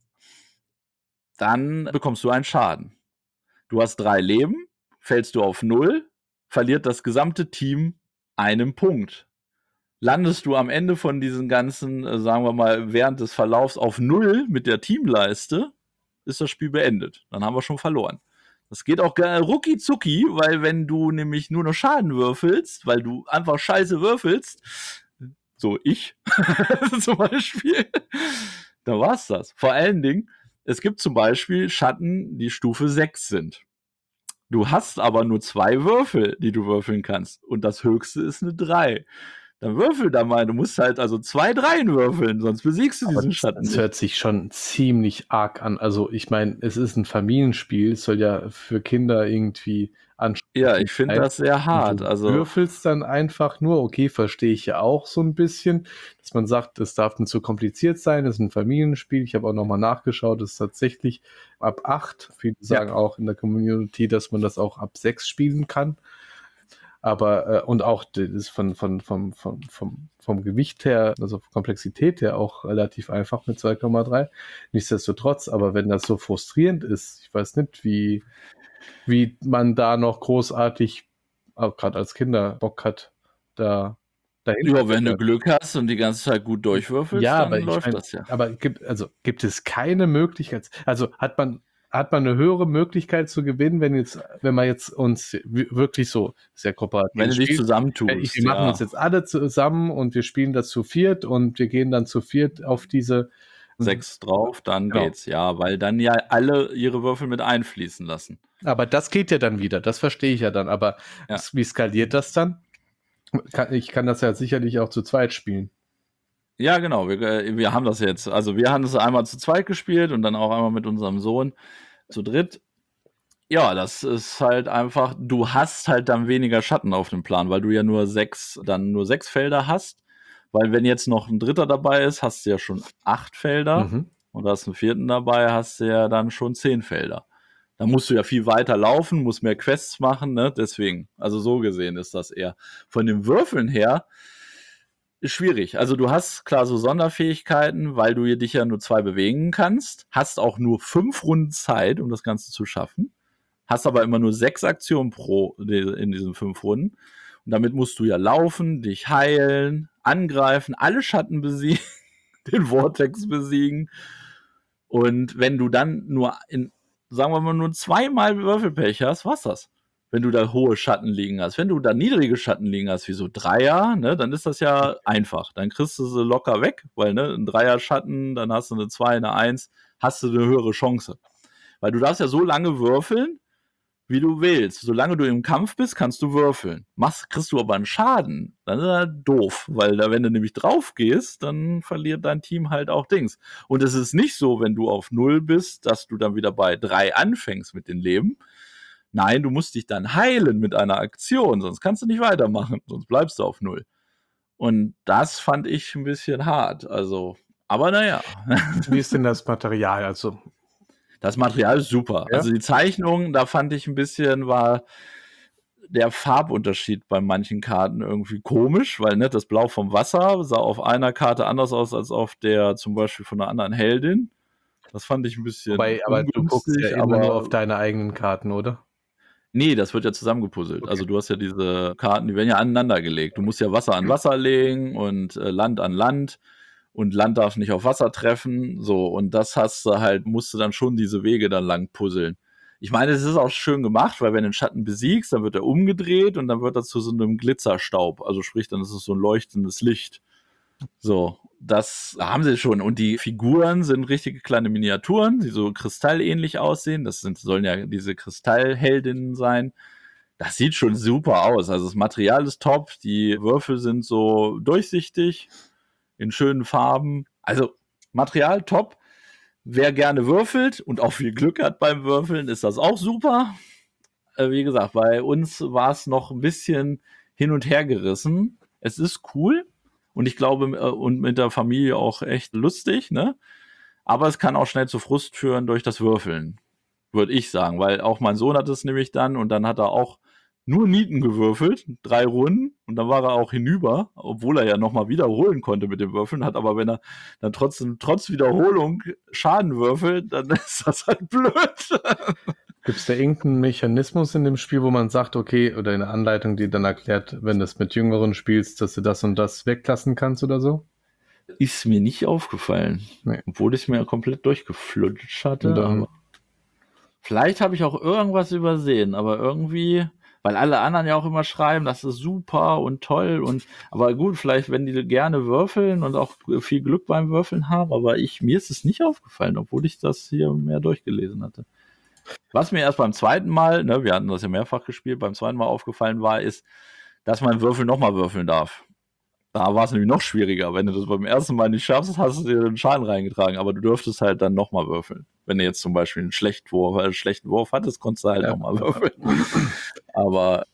dann bekommst du einen Schaden. Du hast 3 Leben, fällst du auf 0, verliert das gesamte Team einen Punkt. Landest du am Ende von diesen ganzen, sagen wir mal, während des Verlaufs auf 0 mit der Teamleiste, ist das Spiel beendet. Dann haben wir schon verloren. Das geht auch rucki zucki, weil wenn du nämlich nur noch Schaden würfelst, weil du einfach scheiße würfelst, so ich zum Beispiel, dann war's das. Vor allen Dingen, es gibt zum Beispiel Schatten, die Stufe 6 sind. Du hast aber nur 2 Würfel, die du würfeln kannst. Und das höchste ist eine 3. Dann würfel da mal. Du musst halt also 2 Dreien würfeln, sonst besiegst du diesen Schatten. Das hört sich schon ziemlich arg an. Also ich meine, es ist ein Familienspiel, es soll ja für Kinder irgendwie ansprechen. Ja, ich finde das sehr hart. Du also würfelst dann einfach nur, okay, verstehe ich ja auch so ein bisschen, dass man sagt, es darf nicht zu kompliziert sein, es ist ein Familienspiel. Ich habe auch nochmal nachgeschaut, es ist tatsächlich ab 8. Viele sagen auch in der Community, dass man das auch ab 6 spielen kann. Aber, und auch das ist vom Gewicht her, also Komplexität her auch relativ einfach mit 2,3. Nichtsdestotrotz, aber wenn das so frustrierend ist, ich weiß nicht, wie man da noch großartig, auch gerade als Kinder, Bock hat, da dahinter. Ja, wenn du Glück hast und die ganze Zeit gut durchwürfelst, ja, dann läuft das ja. Aber gibt es keine Möglichkeit, also hat man eine höhere Möglichkeit zu gewinnen, wenn man jetzt uns wirklich so sehr kooperativ wenn du dich zusammentust. Wir machen uns jetzt alle zusammen und wir spielen das zu viert und wir gehen dann zu viert auf diese 6 drauf, dann geht's, ja, weil dann ja alle ihre Würfel mit einfließen lassen. Aber das geht ja dann wieder, das verstehe ich ja dann, aber wie skaliert das dann? Ich kann das ja sicherlich auch zu zweit spielen. Ja, genau, wir haben das jetzt, also wir haben es einmal zu zweit gespielt und dann auch einmal mit unserem Sohn zu dritt. Ja, das ist halt einfach, du hast halt dann weniger Schatten auf dem Plan, weil du ja nur 6 Felder hast, weil wenn jetzt noch ein dritter dabei ist, hast du ja schon 8 Felder und hast einen vierten dabei, hast du ja dann schon 10 Felder. Da musst du ja viel weiter laufen, musst mehr Quests machen, ne? Deswegen, also so gesehen ist das eher. Von den Würfeln her ist schwierig. Also du hast klar so Sonderfähigkeiten, weil du dich ja nur 2 bewegen kannst, hast auch nur 5 Runden Zeit, um das Ganze zu schaffen, hast aber immer nur 6 Aktionen in diesen 5 Runden. Und damit musst du ja laufen, dich heilen, angreifen, alle Schatten besiegen, den Vortex besiegen. Und wenn du dann nur sagen wir mal, nur 2-mal Würfelpech hast, war's das. Wenn du da hohe Schatten liegen hast. Wenn du da niedrige Schatten liegen hast, wie so Dreier, ne, dann ist das ja einfach. Dann kriegst du sie locker weg, weil, ne, ein Dreier-Schatten, dann hast du eine 2, eine 1, hast du eine höhere Chance. Weil du darfst ja so lange würfeln, wie du willst. Solange du im Kampf bist, kannst du würfeln. Kriegst du aber einen Schaden, dann ist er doof, weil wenn du nämlich drauf gehst, dann verliert dein Team halt auch Dings. Und es ist nicht so, wenn du auf 0 bist, dass du dann wieder bei 3 anfängst mit den Leben. Nein, du musst dich dann heilen mit einer Aktion, sonst kannst du nicht weitermachen, sonst bleibst du auf 0. Und das fand ich ein bisschen hart, also, aber naja. Wie ist denn das Material, also? Das Material ist super. Ja? Also die Zeichnung, da fand ich ein bisschen, war der Farbunterschied bei manchen Karten irgendwie komisch, weil ne, das Blau vom Wasser sah auf einer Karte anders aus als auf der zum Beispiel von einer anderen Heldin. Das fand ich ein bisschen Aber du guckst ja ungünstig, immer nur aber auf deine eigenen Karten, oder? nee, das wird ja zusammengepuzzelt. Okay. Also, du hast ja diese Karten, die werden ja aneinandergelegt. Du musst ja Wasser an Wasser legen und, Land an Land und Land darf nicht auf Wasser treffen, so. Und das musst du dann schon diese Wege dann lang puzzeln. Ich meine, es ist auch schön gemacht, weil wenn du den Schatten besiegst, dann wird er umgedreht und dann wird er zu so einem Glitzerstaub. Also sprich, dann ist es so ein leuchtendes Licht. So, das haben sie schon. Und die Figuren sind richtige kleine Miniaturen, die so kristallähnlich aussehen. Sollen ja diese Kristallheldinnen sein. Das sieht schon super aus. Also das Material ist top, die Würfel sind so durchsichtig, in schönen Farben. Also Material top. Wer gerne würfelt und auch viel Glück hat beim Würfeln, ist das auch super. Wie gesagt, bei uns war es noch ein bisschen hin und her gerissen. Es ist cool und ich glaube, und mit der Familie auch echt lustig, ne? Aber es kann auch schnell zu Frust führen durch das Würfeln, würde ich sagen, weil auch mein Sohn hat es nämlich dann und dann hat er auch nur Nieten gewürfelt, 3 Runden und dann war er auch hinüber, obwohl er ja nochmal wiederholen konnte mit dem Würfeln, hat aber, wenn er dann trotzdem trotz Wiederholung Schaden würfelt, dann ist das halt blöd. Gibt es da irgendeinen Mechanismus in dem Spiel, wo man sagt, okay, oder eine Anleitung, die dann erklärt, wenn du es mit Jüngeren spielst, dass du das und das weglassen kannst oder so? Ist mir nicht aufgefallen, Nee. obwohl ich es mir komplett durchgeflutscht hatte. Und dann- Aber vielleicht habe ich auch irgendwas übersehen, aber irgendwie, weil alle anderen ja auch immer schreiben, das ist super und toll und aber gut, vielleicht wenn die gerne würfeln und auch viel Glück beim Würfeln haben, aber mir ist es nicht aufgefallen, obwohl ich das hier mehr durchgelesen hatte. Was mir erst beim zweiten Mal, ne, wir hatten das ja mehrfach gespielt, beim zweiten Mal aufgefallen war, ist, dass man Würfel nochmal würfeln darf. Da war es nämlich noch schwieriger. Wenn du das beim ersten Mal nicht schaffst, hast du dir den Schaden reingetragen, aber du dürftest halt dann nochmal würfeln. Wenn du jetzt zum Beispiel einen schlechten Wurf hattest, konntest du halt nochmal würfeln. Aber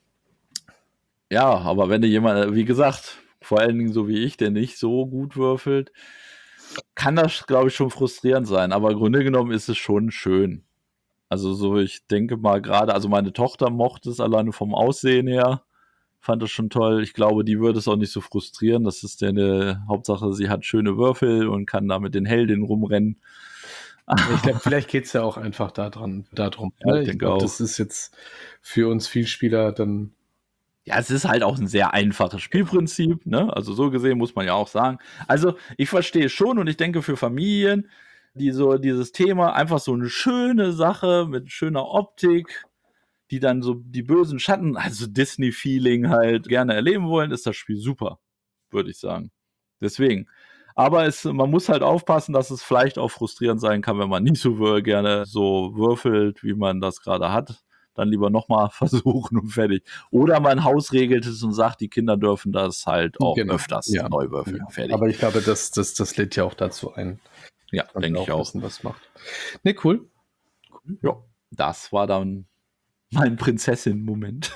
ja, aber wenn du jemand, wie gesagt, vor allen Dingen so wie ich, der nicht so gut würfelt, kann das, glaube ich, schon frustrierend sein. Aber im Grunde genommen ist es schon schön. Also so, ich denke mal gerade, also meine Tochter mochte es alleine vom Aussehen her, fand das schon toll. Ich glaube, die würde es auch nicht so frustrieren. Das ist ja eine Hauptsache, sie hat schöne Würfel und kann da mit den Heldinnen rumrennen. Ich glaube, vielleicht geht es ja auch einfach darum. Ja, Ne? ich denke glaub, auch. das ist jetzt für uns Vielspieler dann. Ja, es ist halt auch ein sehr einfaches Spielprinzip, ne? Also so gesehen muss man ja auch sagen. Also ich verstehe schon und ich denke für Familien, die so dieses Thema einfach so eine schöne Sache mit schöner Optik, die dann so die bösen Schatten, also Disney-Feeling halt gerne erleben wollen, ist das Spiel super, würde ich sagen. Deswegen. Aber man muss halt aufpassen, dass es vielleicht auch frustrierend sein kann, wenn man nicht so gerne so würfelt, wie man das gerade hat. Dann lieber nochmal versuchen und fertig. Oder man Haus regelt es und sagt, die Kinder dürfen das halt auch öfters neu würfeln. Ja. Fertig. Aber ich glaube, das lädt ja auch dazu ein. Ja, denke ich auch. Wissen, was macht. Ne, cool. Ja, das war dann mein Prinzessin-Moment.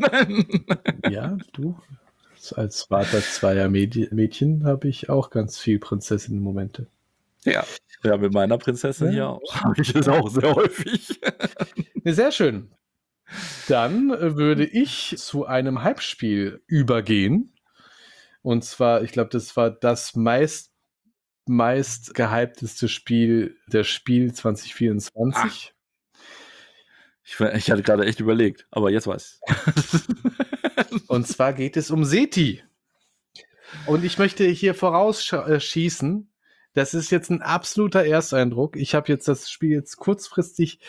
Ja, du. Als Vater zweier Mädchen habe ich auch ganz viel Prinzessinnen-Momente. Ja, mit meiner Prinzessin hier auch. Habe ich das auch sehr häufig. Ne, sehr schön. Dann würde ich zu einem Hype-Spiel übergehen. Und zwar, ich glaube, das war das meist gehypteste Spiel der Spiel 2024. Ich hatte gerade echt überlegt, aber jetzt weiß ich. Und zwar geht es um SETI. Und ich möchte hier vorausschießen, das ist jetzt ein absoluter Ersteindruck. Ich habe jetzt das Spiel jetzt kurzfristig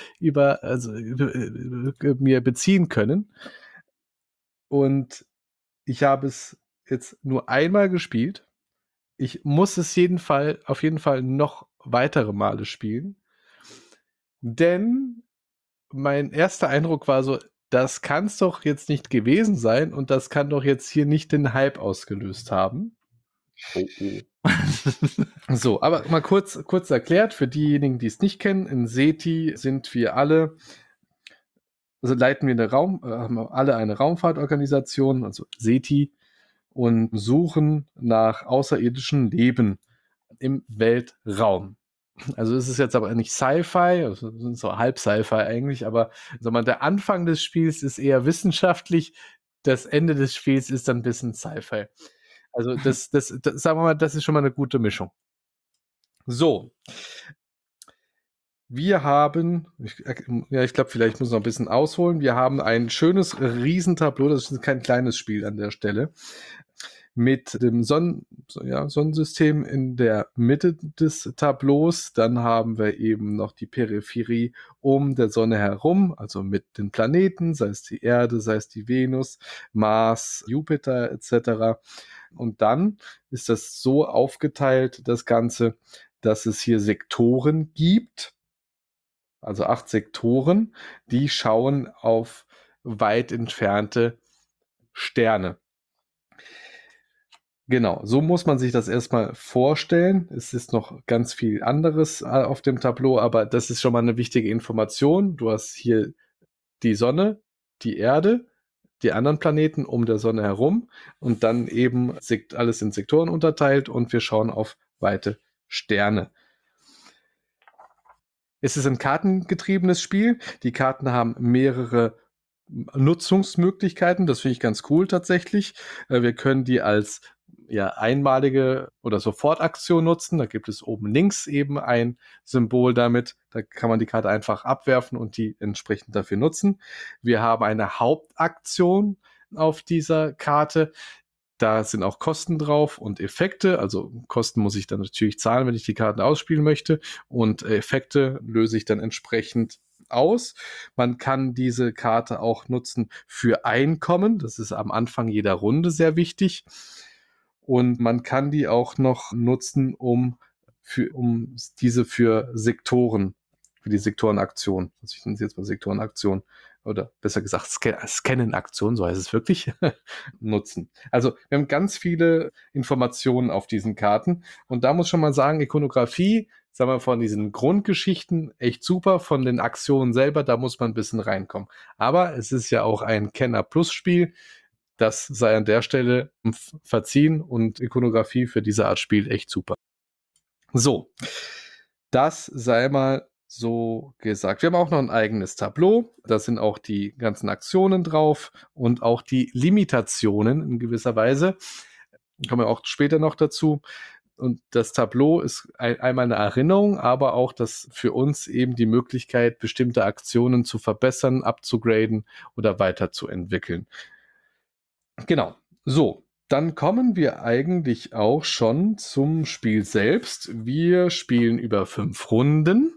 mir beziehen können. Und ich habe es jetzt nur einmal gespielt. Ich muss es auf jeden Fall noch weitere Male spielen. Denn mein erster Eindruck war so, das kann es doch jetzt nicht gewesen sein und das kann doch jetzt hier nicht den Hype ausgelöst haben. Oh. So, aber mal kurz erklärt, für diejenigen, die es nicht kennen, in SETI sind wir alle, also leiten wir haben alle eine Raumfahrtorganisation, also SETI, und suchen nach außerirdischem Leben im Weltraum. Also es ist jetzt aber nicht Sci-Fi, also sind so halb Sci-Fi eigentlich, aber der Anfang des Spiels ist eher wissenschaftlich, das Ende des Spiels ist dann ein bisschen Sci-Fi. Also das sagen wir mal, das ist schon mal eine gute Mischung. So. Wir haben, ich glaube, vielleicht muss ich noch ein bisschen ausholen. Wir haben ein schönes Riesentableau, das ist kein kleines Spiel an der Stelle, mit dem Sonnensystem in der Mitte des Tableaus. Dann haben wir eben noch die Peripherie um der Sonne herum, also mit den Planeten, sei es die Erde, sei es die Venus, Mars, Jupiter etc. Und dann ist das so aufgeteilt, das Ganze, dass es hier Sektoren gibt, also 8 Sektoren, die schauen auf weit entfernte Sterne. Genau, so muss man sich das erstmal vorstellen. Es ist noch ganz viel anderes auf dem Tableau, aber das ist schon mal eine wichtige Information. Du hast hier die Sonne, die Erde, die anderen Planeten um der Sonne herum und dann eben alles in Sektoren unterteilt und wir schauen auf weite Sterne. Es ist ein kartengetriebenes Spiel. Die Karten haben mehrere Nutzungsmöglichkeiten. Das finde ich ganz cool tatsächlich. Wir können die als einmalige oder Sofortaktion nutzen. Da gibt es oben links eben ein Symbol damit. Da kann man die Karte einfach abwerfen und die entsprechend dafür nutzen. Wir haben eine Hauptaktion auf dieser Karte. Da sind auch Kosten drauf und Effekte. Also Kosten muss ich dann natürlich zahlen, wenn ich die Karten ausspielen möchte. Und Effekte löse ich dann entsprechend aus. Man kann diese Karte auch nutzen für Einkommen. Das ist am Anfang jeder Runde sehr wichtig. Und man kann die auch noch nutzen, um diese für Sektoren, für die Sektorenaktion, also ich nenne sie jetzt mal Sektorenaktion, oder besser gesagt Scannen-Aktion, so heißt es wirklich, nutzen. Also wir haben ganz viele Informationen auf diesen Karten und da muss schon mal sagen, Ikonografie, sagen wir von diesen Grundgeschichten, echt super, von den Aktionen selber, da muss man ein bisschen reinkommen. Aber es ist ja auch ein Kenner-Plus-Spiel, das sei an der Stelle verziehen und Ikonografie für diese Art Spiel echt super. So, das sei mal so gesagt. Wir haben auch noch ein eigenes Tableau. Da sind auch die ganzen Aktionen drauf und auch die Limitationen in gewisser Weise. Kommen wir auch später noch dazu. Und das Tableau ist einmal eine Erinnerung, aber auch das für uns eben die Möglichkeit, bestimmte Aktionen zu verbessern, abzugraden oder weiterzuentwickeln. Genau. So, dann kommen wir eigentlich auch schon zum Spiel selbst. Wir spielen über 5 Runden.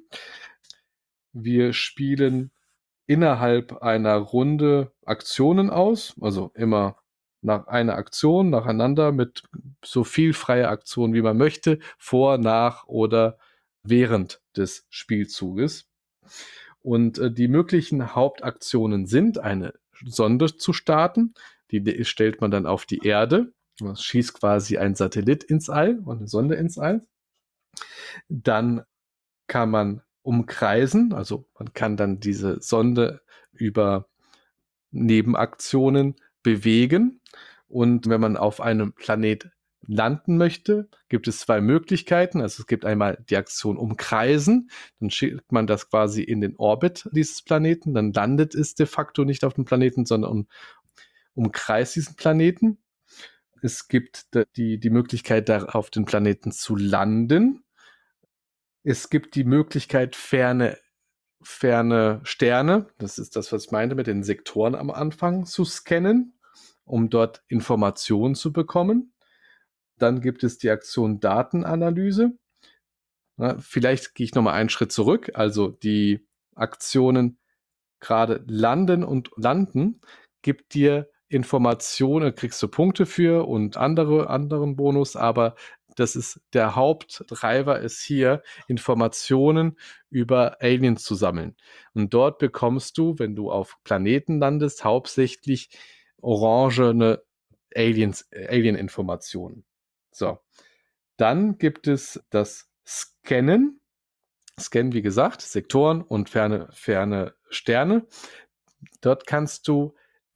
Wir spielen innerhalb einer Runde Aktionen aus, also immer nach einer Aktion nacheinander mit so viel freie Aktion wie man möchte, vor, nach oder während des Spielzuges. Und die möglichen Hauptaktionen sind, eine Sonde zu starten. Die stellt man dann auf die Erde. Man schießt quasi ein Satellit ins All und eine Sonde ins All. Dann kann man umkreisen, also man kann dann diese Sonde über Nebenaktionen bewegen. Und wenn man auf einem Planet landen möchte, gibt es 2 Möglichkeiten. Also es gibt einmal die Aktion umkreisen, dann schickt man das quasi in den Orbit dieses Planeten, dann landet es de facto nicht auf dem Planeten, sondern umkreist diesen Planeten. Es gibt die Möglichkeit, da auf den Planeten zu landen. Es gibt die Möglichkeit, ferne Sterne, das ist das, was ich meinte mit den Sektoren am Anfang, zu scannen, um dort Informationen zu bekommen. Dann gibt es die Aktion Datenanalyse. Vielleicht gehe ich nochmal einen Schritt zurück. Also die Aktionen gerade landen und landen gibt dir Informationen, kriegst du Punkte für und anderen Bonus, aber das ist der Haupttreiber ist hier, Informationen über Aliens zu sammeln. Und dort bekommst du, wenn du auf Planeten landest, hauptsächlich orangene Alien-Informationen. So. Dann gibt es das Scannen. Scannen, wie gesagt, Sektoren und ferne Sterne. Dort kannst du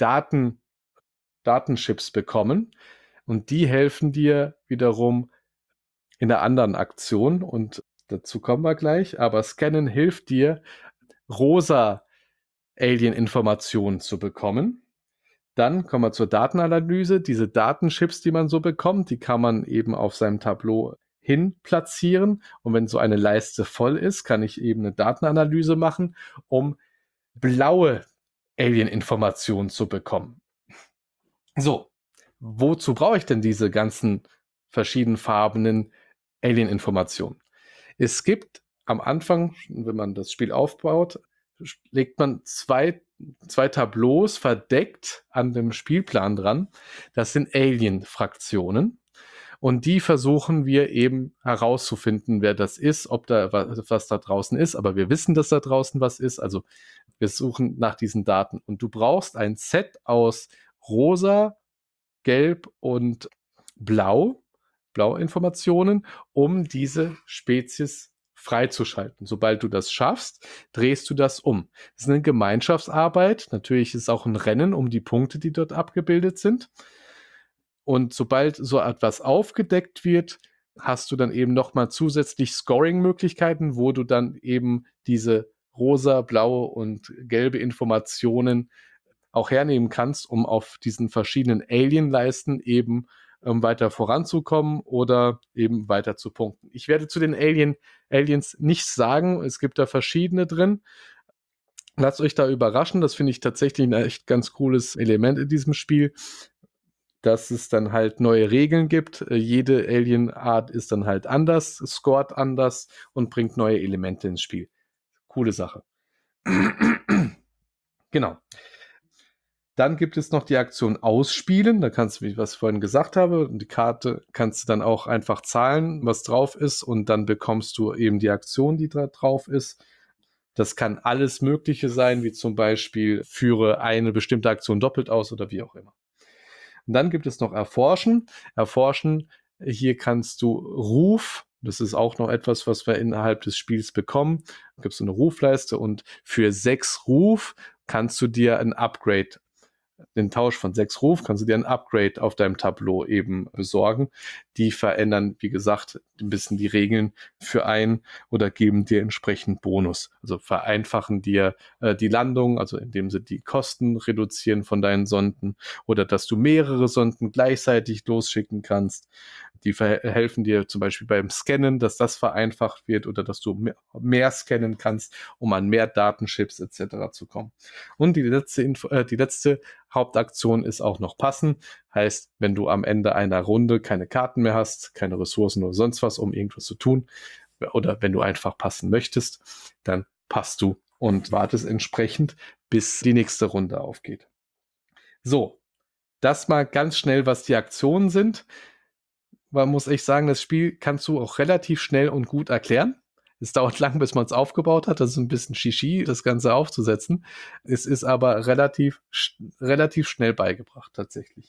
Datenchips bekommen und die helfen dir wiederum in der anderen Aktion und dazu kommen wir gleich, aber Scannen hilft dir, rosa Alien-Informationen zu bekommen. Dann kommen wir zur Datenanalyse. Diese Datenchips, die man so bekommt, die kann man eben auf seinem Tableau hin platzieren. Und wenn so eine Leiste voll ist, kann ich eben eine Datenanalyse machen, um blaue Alien-Informationen zu bekommen. So, wozu brauche ich denn diese ganzen verschiedenfarbenen Alien-Informationen? Es gibt am Anfang, wenn man das Spiel aufbaut, legt man zwei Tableaus verdeckt an dem Spielplan dran. Das sind Alien-Fraktionen. Und die versuchen wir eben herauszufinden, wer das ist, ob da was da draußen ist. Aber wir wissen, dass da draußen was ist. Also wir suchen nach diesen Daten. Und du brauchst ein Set aus rosa, gelb und Blau-Informationen, um diese Spezies freizuschalten. Sobald du das schaffst, drehst du das um. Das ist eine Gemeinschaftsarbeit. Natürlich ist es auch ein Rennen um die Punkte, die dort abgebildet sind. Und sobald so etwas aufgedeckt wird, hast du dann eben nochmal zusätzlich Scoring-Möglichkeiten, wo du dann eben diese rosa, blaue und gelbe Informationen auch hernehmen kannst, um auf diesen verschiedenen Alien-Leisten eben weiter voranzukommen oder eben weiter zu punkten. Ich werde zu den Aliens nichts sagen. Es gibt da verschiedene drin. Lasst euch da überraschen. Das finde ich tatsächlich ein echt ganz cooles Element in diesem Spiel, dass es dann halt neue Regeln gibt. Jede Alien-Art ist dann halt anders, scored anders und bringt neue Elemente ins Spiel. Coole Sache. Genau. Dann gibt es noch die Aktion Ausspielen. Da kannst du, wie ich was vorhin gesagt habe, die Karte kannst du dann auch einfach zahlen, was drauf ist, und dann bekommst du eben die Aktion, die da drauf ist. Das kann alles Mögliche sein, wie zum Beispiel führe eine bestimmte Aktion doppelt aus oder wie auch immer. Und dann gibt es noch Erforschen. Erforschen, hier kannst du Ruf, das ist auch noch etwas, was wir innerhalb des Spiels bekommen. Da gibt es so eine Rufleiste und für 6 Ruf kannst du dir ein Upgrade, den Tausch von 6 Ruf, kannst du dir ein Upgrade auf deinem Tableau eben besorgen. Die verändern, wie gesagt, ein bisschen die Regeln für einen oder geben dir entsprechend Bonus. Also vereinfachen dir die Landung, also indem sie die Kosten reduzieren von deinen Sonden, oder dass du mehrere Sonden gleichzeitig losschicken kannst. Die helfen dir zum Beispiel beim Scannen, dass das vereinfacht wird, oder dass du mehr scannen kannst, um an mehr Datenchips etc. zu kommen. Und die letzte Hauptaktion ist auch noch passen. Heißt, wenn du am Ende einer Runde keine Karten mehr hast, keine Ressourcen oder sonst was, um irgendwas zu tun, oder wenn du einfach passen möchtest, dann passt du und wartest entsprechend, bis die nächste Runde aufgeht. So, das mal ganz schnell, was die Aktionen sind. Man muss echt sagen, das Spiel kannst du auch relativ schnell und gut erklären. Es dauert lang, bis man es aufgebaut hat. Das ist ein bisschen Shishi, das Ganze aufzusetzen. Es ist aber relativ schnell beigebracht, tatsächlich.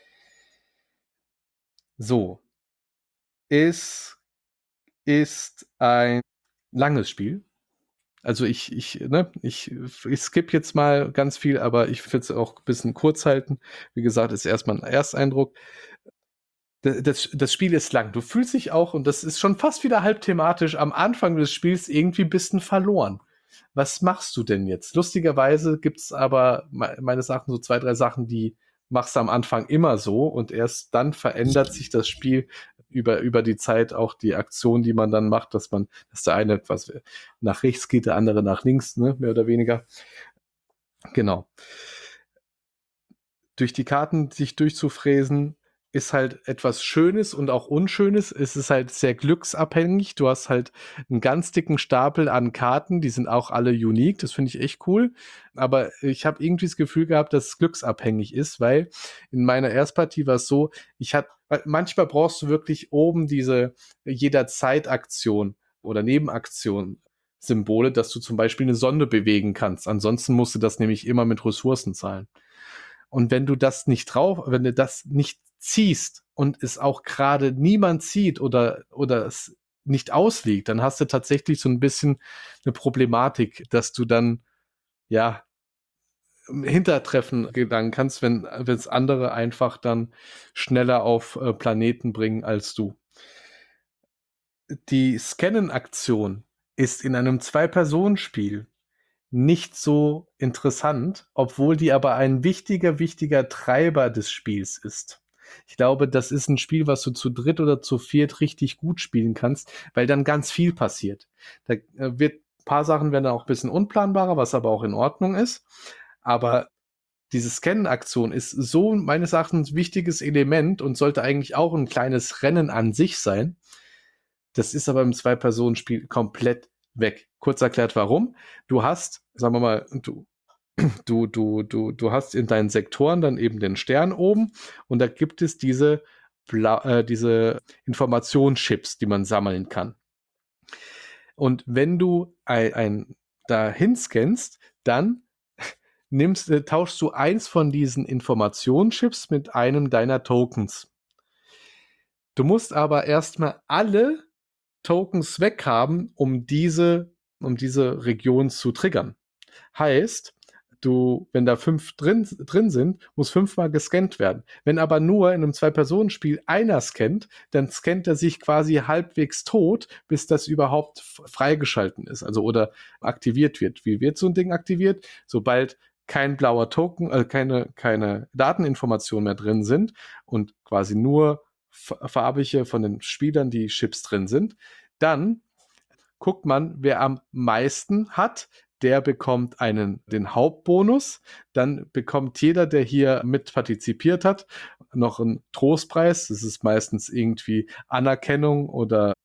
So. Es ist ein langes Spiel. Also ich skippe jetzt mal ganz viel, aber ich will es auch ein bisschen kurz halten. Wie gesagt, ist erstmal ein Ersteindruck. Das Spiel ist lang. Du fühlst dich auch, und das ist schon fast wieder halb thematisch, am Anfang des Spiels irgendwie ein bisschen verloren. Was machst du denn jetzt? Lustigerweise gibt es aber meines Erachtens so 2, 3 Sachen, die machst du am Anfang immer so, und erst dann verändert sich das Spiel über die Zeit, auch die Aktion, die man dann macht, dass der eine etwas nach rechts geht, der andere nach links, ne, mehr oder weniger. Genau. Durch die Karten sich durchzufräsen ist halt etwas Schönes und auch Unschönes. Es ist halt sehr glücksabhängig. Du hast halt einen ganz dicken Stapel an Karten, die sind auch alle unique. Das finde ich echt cool. Aber ich habe irgendwie das Gefühl gehabt, dass es glücksabhängig ist, weil in meiner Erstpartie war es so, manchmal brauchst du wirklich oben diese Jederzeit-Aktion oder Nebenaktion Symbole, dass du zum Beispiel eine Sonde bewegen kannst. Ansonsten musst du das nämlich immer mit Ressourcen zahlen. Und wenn du das wenn du das nicht ziehst und es auch gerade niemand sieht oder es nicht ausliegt, dann hast du tatsächlich so ein bisschen eine Problematik, dass du dann, ja, Hintertreffen gelangen kannst, wenn es andere einfach dann schneller auf Planeten bringen als du. Die Scannen-Aktion ist in einem 2-Personen-Spiel nicht so interessant, obwohl die aber ein wichtiger Treiber des Spiels ist. Ich glaube, das ist ein Spiel, was du zu dritt oder zu viert richtig gut spielen kannst, weil dann ganz viel passiert. Da wird ein paar Sachen werden dann auch ein bisschen unplanbarer, was aber auch in Ordnung ist. Aber diese Scan-Aktion ist so meines Erachtens ein wichtiges Element und sollte eigentlich auch ein kleines Rennen an sich sein. Das ist aber im Zwei-Personen-Spiel komplett weg. Kurz erklärt, warum. Du hast, sagen wir mal, du hast in deinen Sektoren dann eben den Stern oben und da gibt es diese Informationschips, die man sammeln kann. Und wenn du dahin scannst, dann tauschst du eins von diesen Informationschips mit einem deiner Tokens. Du musst aber erstmal alle Tokens weghaben, um diese Region zu triggern. Heißt, wenn da 5 drin sind, muss 5-mal gescannt werden. Wenn aber nur in einem Zwei-Personen-Spiel einer scannt, dann scannt er sich quasi halbwegs tot, bis das überhaupt freigeschalten ist, also oder aktiviert wird. Wie wird so ein Ding aktiviert? Sobald kein blauer Token, keine Dateninformationen mehr drin sind und quasi nur farbige von den Spielern die Chips drin sind, dann guckt man, wer am meisten hat, der bekommt den Hauptbonus. Dann bekommt jeder, der hier mit partizipiert hat, noch einen Trostpreis. Das ist meistens irgendwie Anerkennung oder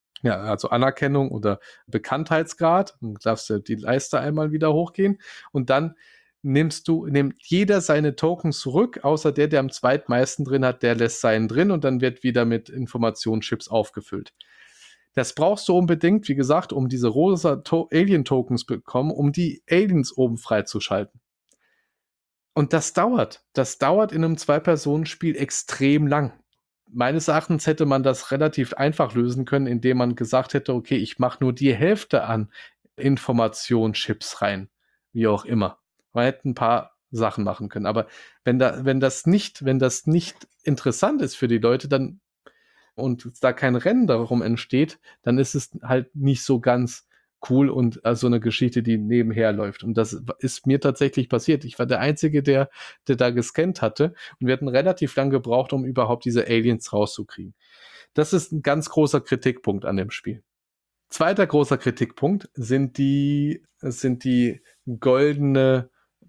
Bekanntheitsgrad. Dann darfst du die Leiste einmal wieder hochgehen und dann nimmt jeder seine Tokens zurück, außer der am zweitmeisten drin hat, der lässt seinen drin und dann wird wieder mit Informationschips aufgefüllt. Das brauchst du unbedingt, wie gesagt, um diese rosa Alien-Tokens bekommen, um die Aliens oben freizuschalten. Und das dauert. Das dauert in einem Zwei-Personen-Spiel extrem lang. Meines Erachtens hätte man das relativ einfach lösen können, indem man gesagt hätte, okay, ich mache nur die Hälfte an Informationschips rein. Wie auch immer. Man hätte ein paar Sachen machen können. Aber wenn das nicht interessant ist für die Leute, dann und da kein Rennen darum entsteht, dann ist es halt nicht so ganz cool und so eine Geschichte, die nebenher läuft. Und das ist mir tatsächlich passiert. Ich war der Einzige, der da gescannt hatte und wir hatten relativ lang gebraucht, um überhaupt diese Aliens rauszukriegen. Das ist ein ganz großer Kritikpunkt an dem Spiel. Zweiter großer Kritikpunkt sind die goldene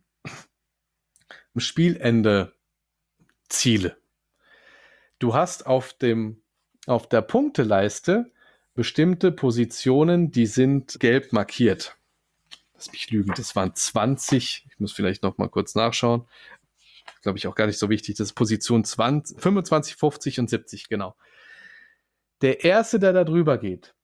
Spielende Ziele. Du hast auf der Punkteleiste bestimmte Positionen, die sind gelb markiert. Lass mich lügen, das waren 20. Ich muss vielleicht noch mal kurz nachschauen. Glaube ich auch gar nicht so wichtig. Das ist Position 20, 25, 50 und 70, genau. Der Erste, der da drüber geht,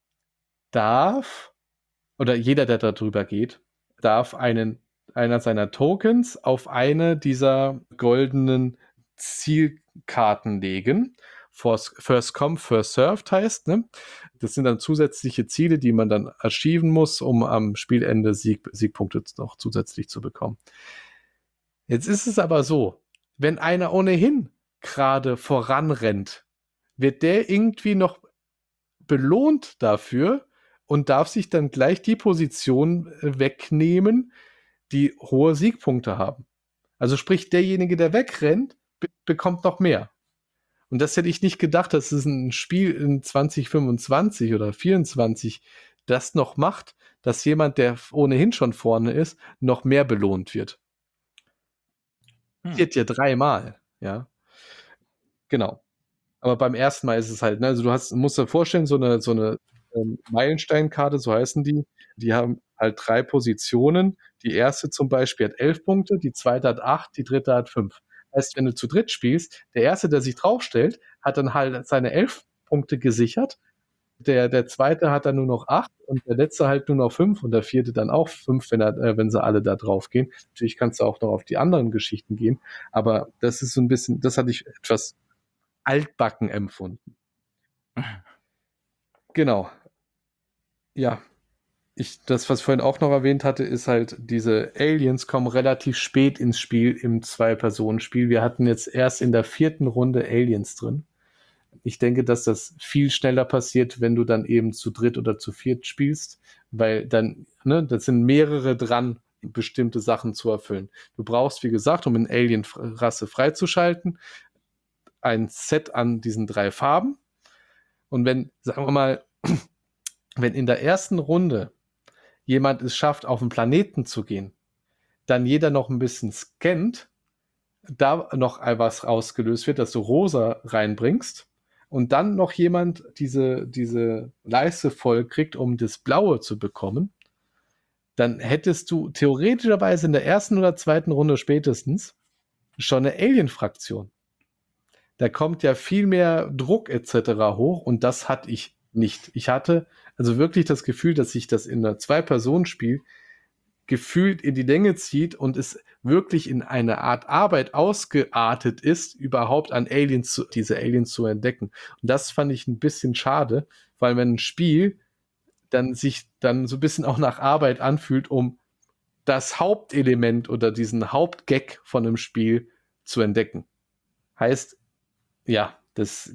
jeder, der da drüber geht, darf einer seiner Tokens auf eine dieser goldenen Zielkarten legen. First come, first served heißt, ne? Das sind dann zusätzliche Ziele, die man dann achieven muss, um am Spielende Siegpunkte noch zusätzlich zu bekommen. Jetzt ist es aber so, wenn einer ohnehin gerade voranrennt, wird der irgendwie noch belohnt dafür und darf sich dann gleich die Position wegnehmen, die hohe Siegpunkte haben. Also sprich, derjenige, der wegrennt, bekommt noch mehr. Und das hätte ich nicht gedacht, dass es ein Spiel in 2025 oder 2024 das noch macht, dass jemand, der ohnehin schon vorne ist, noch mehr belohnt wird. Passiert ja 3-mal, ja. Genau. Aber beim ersten Mal ist es halt, ne, also musst dir vorstellen, so eine Meilensteinkarte, so heißen die haben halt 3 Positionen. Die erste zum Beispiel hat 11 Punkte, die zweite hat 8, die dritte hat 5. Heißt, wenn du zu dritt spielst, der Erste, der sich draufstellt, hat dann halt seine 11 Punkte gesichert. Der Zweite hat dann nur noch 8 und der Letzte halt nur noch 5 und der Vierte dann auch 5, wenn sie alle da drauf gehen. Natürlich kannst du auch noch auf die anderen Geschichten gehen, aber das ist so ein bisschen, das hatte ich etwas altbacken empfunden. Genau. Ja. Das, was ich vorhin auch noch erwähnt hatte, ist halt, diese Aliens kommen relativ spät ins Spiel, im Zwei-Personen-Spiel. Wir hatten jetzt erst in der 4. Runde Aliens drin. Ich denke, dass das viel schneller passiert, wenn du dann eben zu dritt oder zu viert spielst, weil dann, ne, das sind mehrere dran, bestimmte Sachen zu erfüllen. Du brauchst, wie gesagt, um eine Alien-Rasse freizuschalten, ein Set an diesen 3 Farben. Und wenn, sagen wir mal, wenn in der ersten Runde jemand es schafft, auf den Planeten zu gehen, dann jeder noch ein bisschen scannt, da noch was ausgelöst wird, dass du rosa reinbringst und dann noch jemand diese Leiste voll kriegt, um das Blaue zu bekommen, dann hättest du theoretischerweise in der ersten oder zweiten Runde spätestens schon eine Alien-Fraktion. Da kommt ja viel mehr Druck etc. hoch und das hatte ich nicht. Ich hatte also wirklich das Gefühl, dass sich das in einer Zwei-Personen-Spiel gefühlt in die Länge zieht und es wirklich in eine Art Arbeit ausgeartet ist, überhaupt an diese Aliens zu entdecken. Und das fand ich ein bisschen schade, weil wenn ein Spiel dann sich dann so ein bisschen auch nach Arbeit anfühlt, um das Hauptelement oder diesen Hauptgag von einem Spiel zu entdecken. Heißt, ja, dass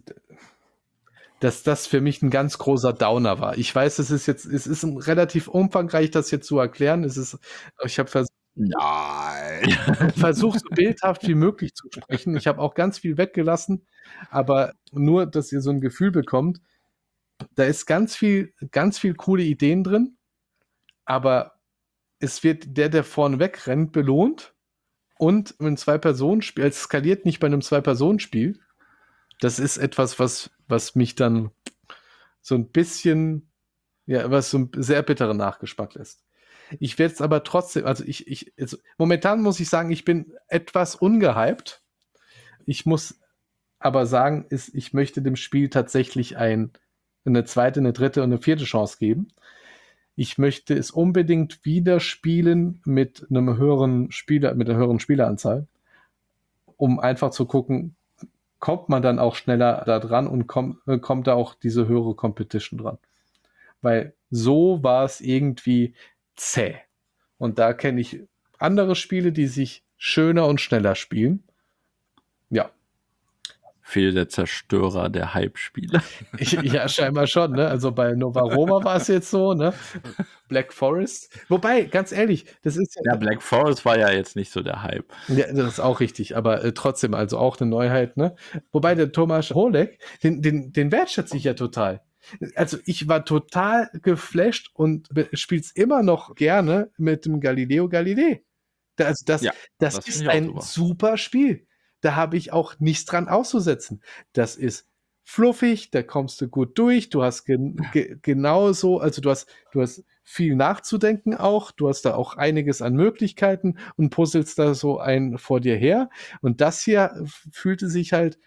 das für mich ein ganz großer Downer war. Ich weiß, es ist relativ umfangreich, das jetzt zu erklären. Ich habe Nein. versucht, so bildhaft wie möglich zu sprechen. Ich habe auch ganz viel weggelassen, aber nur, dass ihr so ein Gefühl bekommt, da ist ganz viel coole Ideen drin, aber es wird der vorne wegrennt, belohnt und ein Zwei-Personen-Spiel, es skaliert nicht bei einem Zwei-Personen-Spiel. Das ist etwas, was mich dann so ein bisschen, ja, was so einen sehr bitteren Nachgeschmack lässt. Ich werde es aber trotzdem, also momentan muss ich sagen, ich bin etwas ungehypt. Ich muss aber sagen, ich möchte dem Spiel tatsächlich eine zweite, eine dritte und eine vierte Chance geben. Ich möchte es unbedingt wieder spielen mit einer höheren Spieleranzahl, um einfach zu gucken, kommt man dann auch schneller da dran und kommt da auch diese höhere Competition dran. Weil so war es irgendwie zäh. Und da kenne ich andere Spiele, die sich schöner und schneller spielen. Ja. Fehl der Zerstörer der Hype-Spiele. Ja, scheinbar schon, ne? Also bei Nova Roma war es jetzt so, ne? Black Forest. Wobei, ganz ehrlich, das ist ja. Black Forest war ja jetzt nicht so der Hype. Ja, das ist auch richtig, aber trotzdem, also auch eine Neuheit, ne? Wobei der Tomasz Holek, den wertschätze ich ja total. Also ich war total geflasht und spiel's immer noch gerne mit dem Galileo Galilei. Das ist ein super Spiel. Da habe ich auch nichts dran auszusetzen. Das ist fluffig, da kommst du gut durch, du hast genauso, also du hast viel nachzudenken auch, du hast da auch einiges an Möglichkeiten und puzzelst da so ein vor dir her. Und das hier fühlte sich halt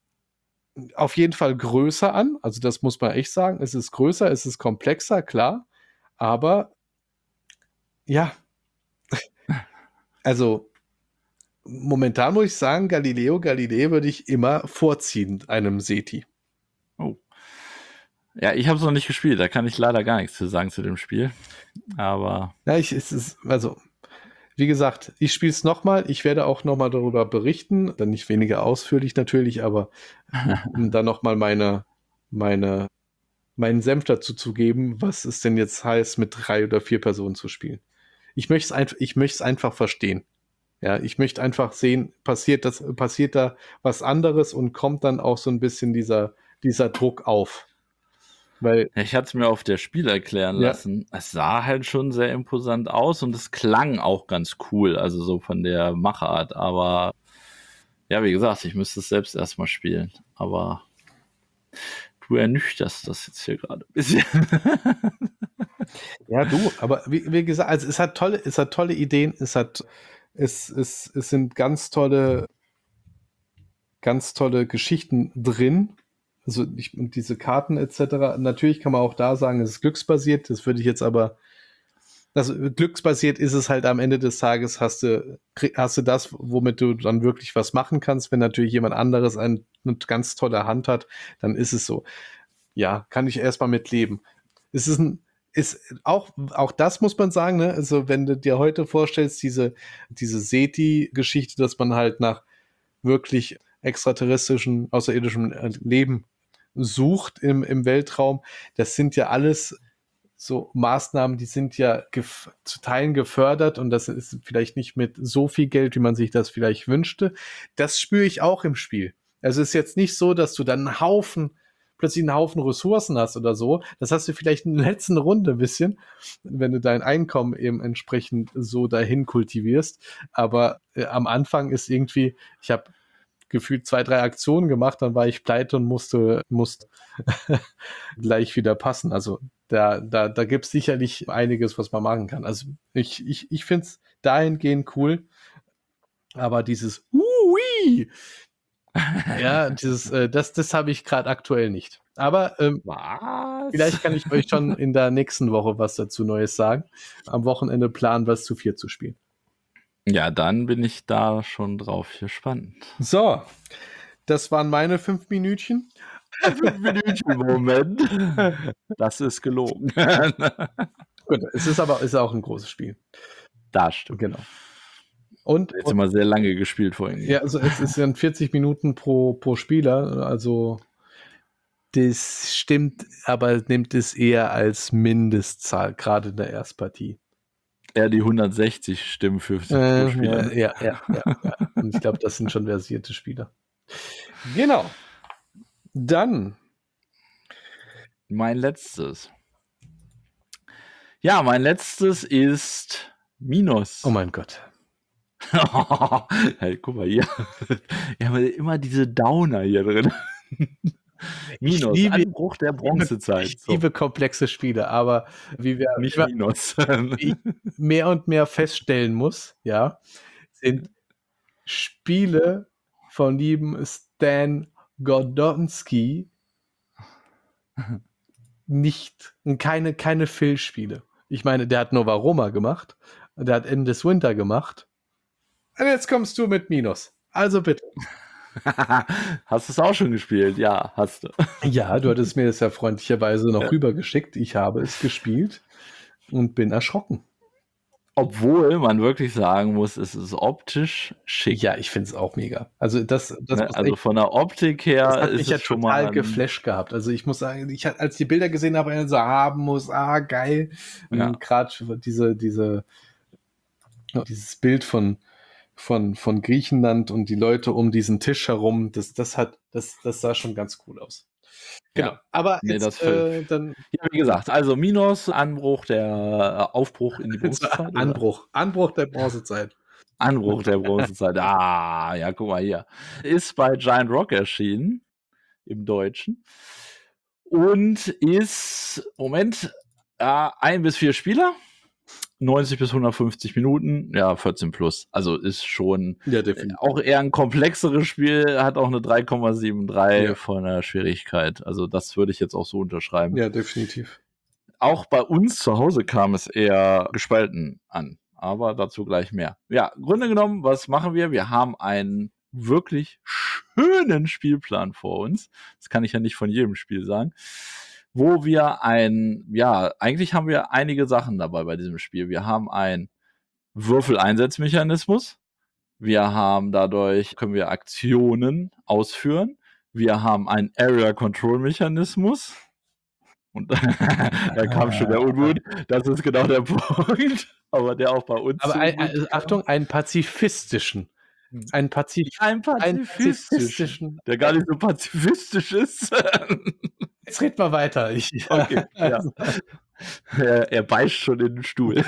auf jeden Fall größer an, also das muss man echt sagen, es ist größer, es ist komplexer, klar, aber ja, also momentan muss ich sagen, Galileo Galilei würde ich immer vorziehen, einem SETI. Oh. Ja, ich habe es noch nicht gespielt, da kann ich leider gar nichts zu sagen zu dem Spiel. Aber. Ja, wie gesagt, ich spiele es nochmal. Ich werde auch nochmal darüber berichten. Dann nicht weniger ausführlich natürlich, aber um dann nochmal meinen Senf dazu zu geben, was es denn jetzt heißt, mit 3 oder 4 Personen zu spielen. Ich möchte es einfach verstehen. Ja, ich möchte einfach sehen, passiert da was anderes und kommt dann auch so ein bisschen dieser Druck auf. Weil, ich hatte es mir auf der Spiel erklären lassen. Es sah halt schon sehr imposant aus und es klang auch ganz cool, also so von der Machart. Aber ja, wie gesagt, ich müsste es selbst erstmal spielen. Aber du ernüchterst das jetzt hier gerade ein bisschen. Ja, aber wie gesagt, also es hat tolle Ideen, es sind ganz tolle Geschichten drin. Also und diese Karten etc. Natürlich kann man auch da sagen, es ist glücksbasiert. Das würde ich jetzt aber, also glücksbasiert ist es halt am Ende des Tages, hast du das, womit du dann wirklich was machen kannst. Wenn natürlich jemand anderes eine ganz tolle Hand hat, dann ist es so. Ja, kann ich erstmal mitleben. Ist auch das muss man sagen, ne? Also wenn du dir heute vorstellst, diese SETI-Geschichte, dass man halt nach wirklich extraterrestrischen, außerirdischem Leben sucht im Weltraum, das sind ja alles so Maßnahmen, die sind ja zu Teilen gefördert und das ist vielleicht nicht mit so viel Geld, wie man sich das vielleicht wünschte. Das spüre ich auch im Spiel. Also es ist jetzt nicht so, dass du dann plötzlich einen Haufen Ressourcen hast oder so. Das hast du vielleicht in der letzten Runde ein bisschen, wenn du dein Einkommen eben entsprechend so dahin kultivierst. Aber am Anfang ist irgendwie, ich habe gefühlt 2, 3 Aktionen gemacht, dann war ich pleite und musste gleich wieder passen. Also da gibt es sicherlich einiges, was man machen kann. Also ich finde es dahingehend cool, aber dieses ja, das habe ich gerade aktuell nicht. Aber Was? vielleicht kann ich euch schon in der nächsten Woche was dazu Neues sagen. Am Wochenende planen, was zu 4 zu spielen. Ja, dann bin ich da schon drauf gespannt. So, das waren meine 5 Minütchen. 5-Minütchen-Moment. Das ist gelogen. Gut, es ist auch ein großes Spiel. Da stimmt. Genau. Und Jetzt immer sehr lange gespielt vorhin. ja, also es sind 40 Minuten pro Spieler, also das stimmt, aber nimmt es eher als Mindestzahl, gerade in der Erstpartie. Eher die 160 Stimmen für pro Spieler. Ne? Ja. Und ich glaube, das sind schon versierte Spieler. Genau. Dann. Mein letztes. Ja, mein letztes ist Minus. Oh mein Gott. Hey, guck mal hier. Wir haben immer diese Downer hier drin. Minus, Anbruch der Bronzezeit. Ich liebe komplexe Spiele, aber wie Minus. ich mehr und mehr feststellen muss, ja, sind Spiele von lieben Stan Gordonski nicht, keine Phil-Spiele. Ich meine, der hat Nova Roma gemacht, der hat Endless Winter gemacht. Und jetzt kommst du mit Minus. Also bitte. Hast du es auch schon gespielt? Ja, hast du. Ja, du hattest mir das ja freundlicherweise noch rübergeschickt. Ich habe es gespielt und bin erschrocken. Obwohl man wirklich sagen muss, es ist optisch schick. Ja, ich finde es auch mega. Also Also von der Optik her das hat ist mich es ja schon total mal geflasht gehabt. Also ich muss sagen, als ich die Bilder gesehen habe, so haben muss, geil. Ja. Gerade dieses Bild von Griechenland und die Leute um diesen Tisch herum, das sah schon ganz cool aus. Genau. Ja. Aber Nee, jetzt, dann ja, wie gesagt, also Minus, Anbruch der Aufbruch in die Bronzezeit. Anbruch der Bronzezeit. Anbruch der Bronzezeit. Ja, guck mal hier. Ist bei Giant Rock erschienen, im Deutschen. Und ist, 1 bis 4 Spieler, 90 bis 150 Minuten, ja, 14 plus. Also ist schon Ja, definitiv. auch eher ein komplexeres Spiel, hat auch eine 3,73 Ja. von der Schwierigkeit. Also das würde ich jetzt auch so unterschreiben. Ja, definitiv. Auch bei uns zu Hause kam es eher gespalten an, aber dazu gleich mehr. Ja, Grunde genommen, was machen wir? Wir haben einen wirklich schönen Spielplan vor uns. Das kann ich ja nicht von jedem Spiel sagen. Wo wir eigentlich haben wir einige Sachen dabei bei diesem Spiel. Wir haben einen Würfeleinsatzmechanismus. Können wir Aktionen ausführen. Wir haben einen Area Control Mechanismus. Und da kam schon der Unmut. Das ist genau der Punkt. Aber der auch bei uns. Aber Achtung, einen pazifistischen. Einen pazifistischen. Der gar nicht so pazifistisch ist. Jetzt red mal weiter. Okay, ja. Er beißt schon in den Stuhl.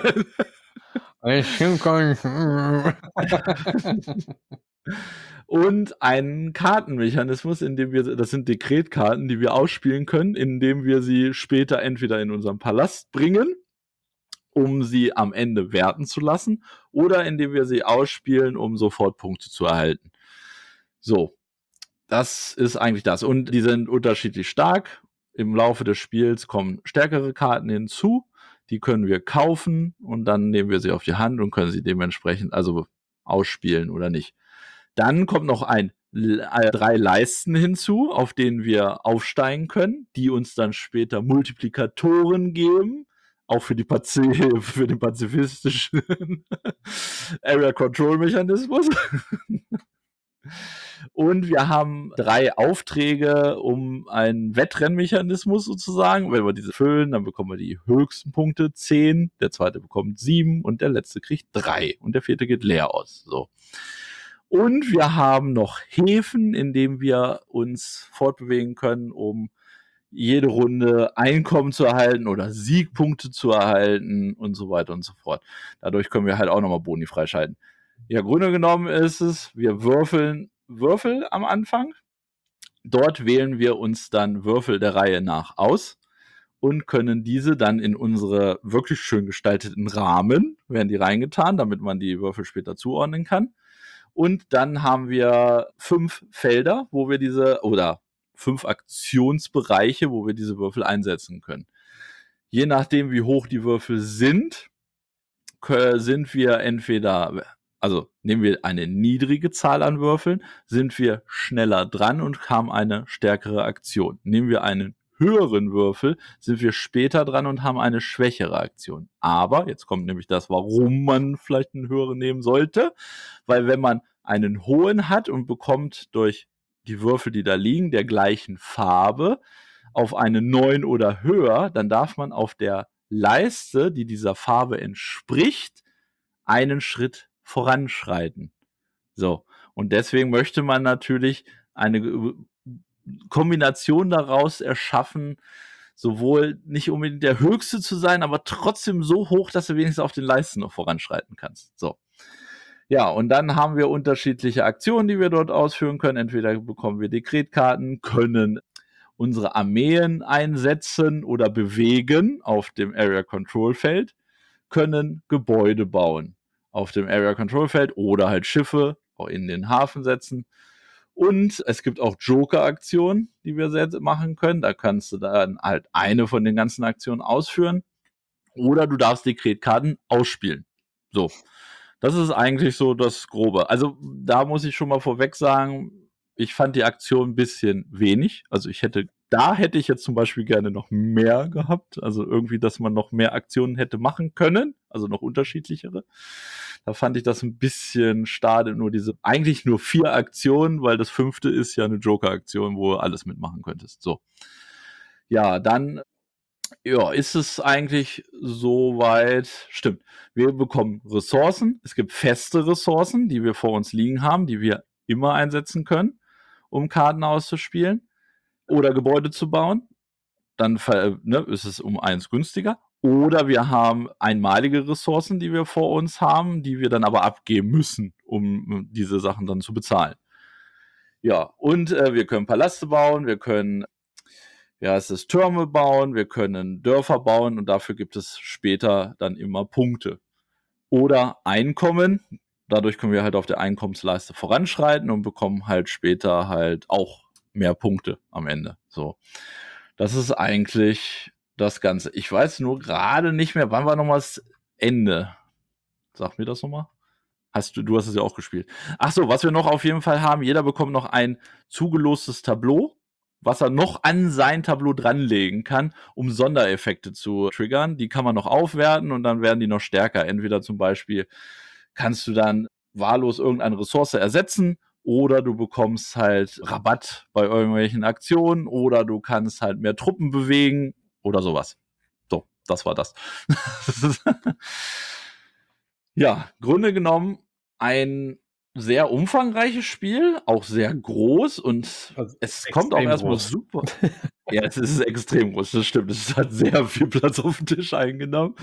Und einen Kartenmechanismus, das sind Dekretkarten, die wir ausspielen können, indem wir sie später entweder in unseren Palast bringen, um sie am Ende werten zu lassen, oder indem wir sie ausspielen, um sofort Punkte zu erhalten. So, das ist eigentlich das. Und die sind unterschiedlich stark. Im Laufe des Spiels kommen stärkere Karten hinzu. Die können wir kaufen und dann nehmen wir sie auf die Hand und können sie dementsprechend also ausspielen oder nicht. Dann kommt noch 3 Leisten hinzu, auf denen wir aufsteigen können, die uns dann später Multiplikatoren geben, auch für den pazifistischen Area Control Mechanismus. Und wir haben 3 Aufträge um einen Wettrennmechanismus sozusagen. Wenn wir diese füllen, dann bekommen wir die höchsten Punkte, 10. Der zweite bekommt 7 und der letzte kriegt 3. Und der vierte geht leer aus. So. Und wir haben noch Häfen, in denen wir uns fortbewegen können, um jede Runde Einkommen zu erhalten oder Siegpunkte zu erhalten und so weiter und so fort. Dadurch können wir halt auch nochmal Boni freischalten. Ja, im Grunde genommen ist es, wir würfeln Würfel am Anfang. Dort wählen wir uns dann Würfel der Reihe nach aus und können diese dann in unsere wirklich schön gestalteten Rahmen, werden die reingetan, damit man die Würfel später zuordnen kann. Und dann haben wir 5 Felder, wo wir oder 5 Aktionsbereiche, wo wir diese Würfel einsetzen können. Je nachdem, wie hoch die Würfel sind wir entweder, also nehmen wir eine niedrige Zahl an Würfeln, sind wir schneller dran und haben eine stärkere Aktion. Nehmen wir einen höheren Würfel, sind wir später dran und haben eine schwächere Aktion. Aber, jetzt kommt nämlich das, warum man vielleicht einen höheren nehmen sollte, weil wenn man einen hohen hat und bekommt durch die Würfel, die da liegen, der gleichen Farbe, auf eine 9 oder höher, dann darf man auf der Leiste, die dieser Farbe entspricht, einen Schritt voranschreiten. So. Und deswegen möchte man natürlich eine Kombination daraus erschaffen, sowohl nicht unbedingt der Höchste zu sein, aber trotzdem so hoch, dass du wenigstens auf den Leisten noch voranschreiten kannst. So. Ja, und dann haben wir unterschiedliche Aktionen, die wir dort ausführen können. Entweder bekommen wir Dekretkarten, können unsere Armeen einsetzen oder bewegen auf dem Area Control Feld, können Gebäude bauen auf dem Area Control Feld oder halt Schiffe in den Hafen setzen. Und es gibt auch Joker-Aktionen, die wir machen können. Da kannst du dann halt eine von den ganzen Aktionen ausführen. Oder du darfst Dekretkarten ausspielen. So. Das ist eigentlich so das Grobe. Also da muss ich schon mal vorweg sagen, ich fand die Aktion ein bisschen wenig. Also da hätte ich jetzt zum Beispiel gerne noch mehr gehabt. Also irgendwie, dass man noch mehr Aktionen hätte machen können. Also noch unterschiedlichere. Da fand ich das ein bisschen schade. Eigentlich nur 4 Aktionen, weil das 5. ist ja eine Joker-Aktion, wo du alles mitmachen könntest. So. Ja, dann ist es eigentlich soweit. Stimmt. Wir bekommen Ressourcen. Es gibt feste Ressourcen, die wir vor uns liegen haben, die wir immer einsetzen können, um Karten auszuspielen oder Gebäude zu bauen. Dann ist es um 1 günstiger. Oder wir haben einmalige Ressourcen, die wir vor uns haben, die wir dann aber abgeben müssen, um diese Sachen dann zu bezahlen. Ja, und wir können Palaste bauen, wir können Türme bauen, wir können Dörfer bauen und dafür gibt es später dann immer Punkte. Oder Einkommen, dadurch können wir halt auf der Einkommensleiste voranschreiten und bekommen halt später halt auch mehr Punkte am Ende. So. Das ist eigentlich das Ganze. Ich weiß nur gerade nicht mehr, wann war nochmal das Ende? Sag mir das nochmal. Du hast es ja auch gespielt. Ach so, was wir noch auf jeden Fall haben, jeder bekommt noch ein zugelostes Tableau, was er noch an sein Tableau dranlegen kann, um Sondereffekte zu triggern. Die kann man noch aufwerten und dann werden die noch stärker. Entweder zum Beispiel kannst du dann wahllos irgendeine Ressource ersetzen oder du bekommst halt Rabatt bei irgendwelchen Aktionen oder du kannst halt mehr Truppen bewegen oder sowas. So, das war das. Ja, Grunde genommen ein sehr umfangreiches Spiel, auch sehr groß und Also es kommt auch erstmal groß. super. Ja, es ist extrem groß, das stimmt. Es hat sehr viel Platz auf dem Tisch eingenommen.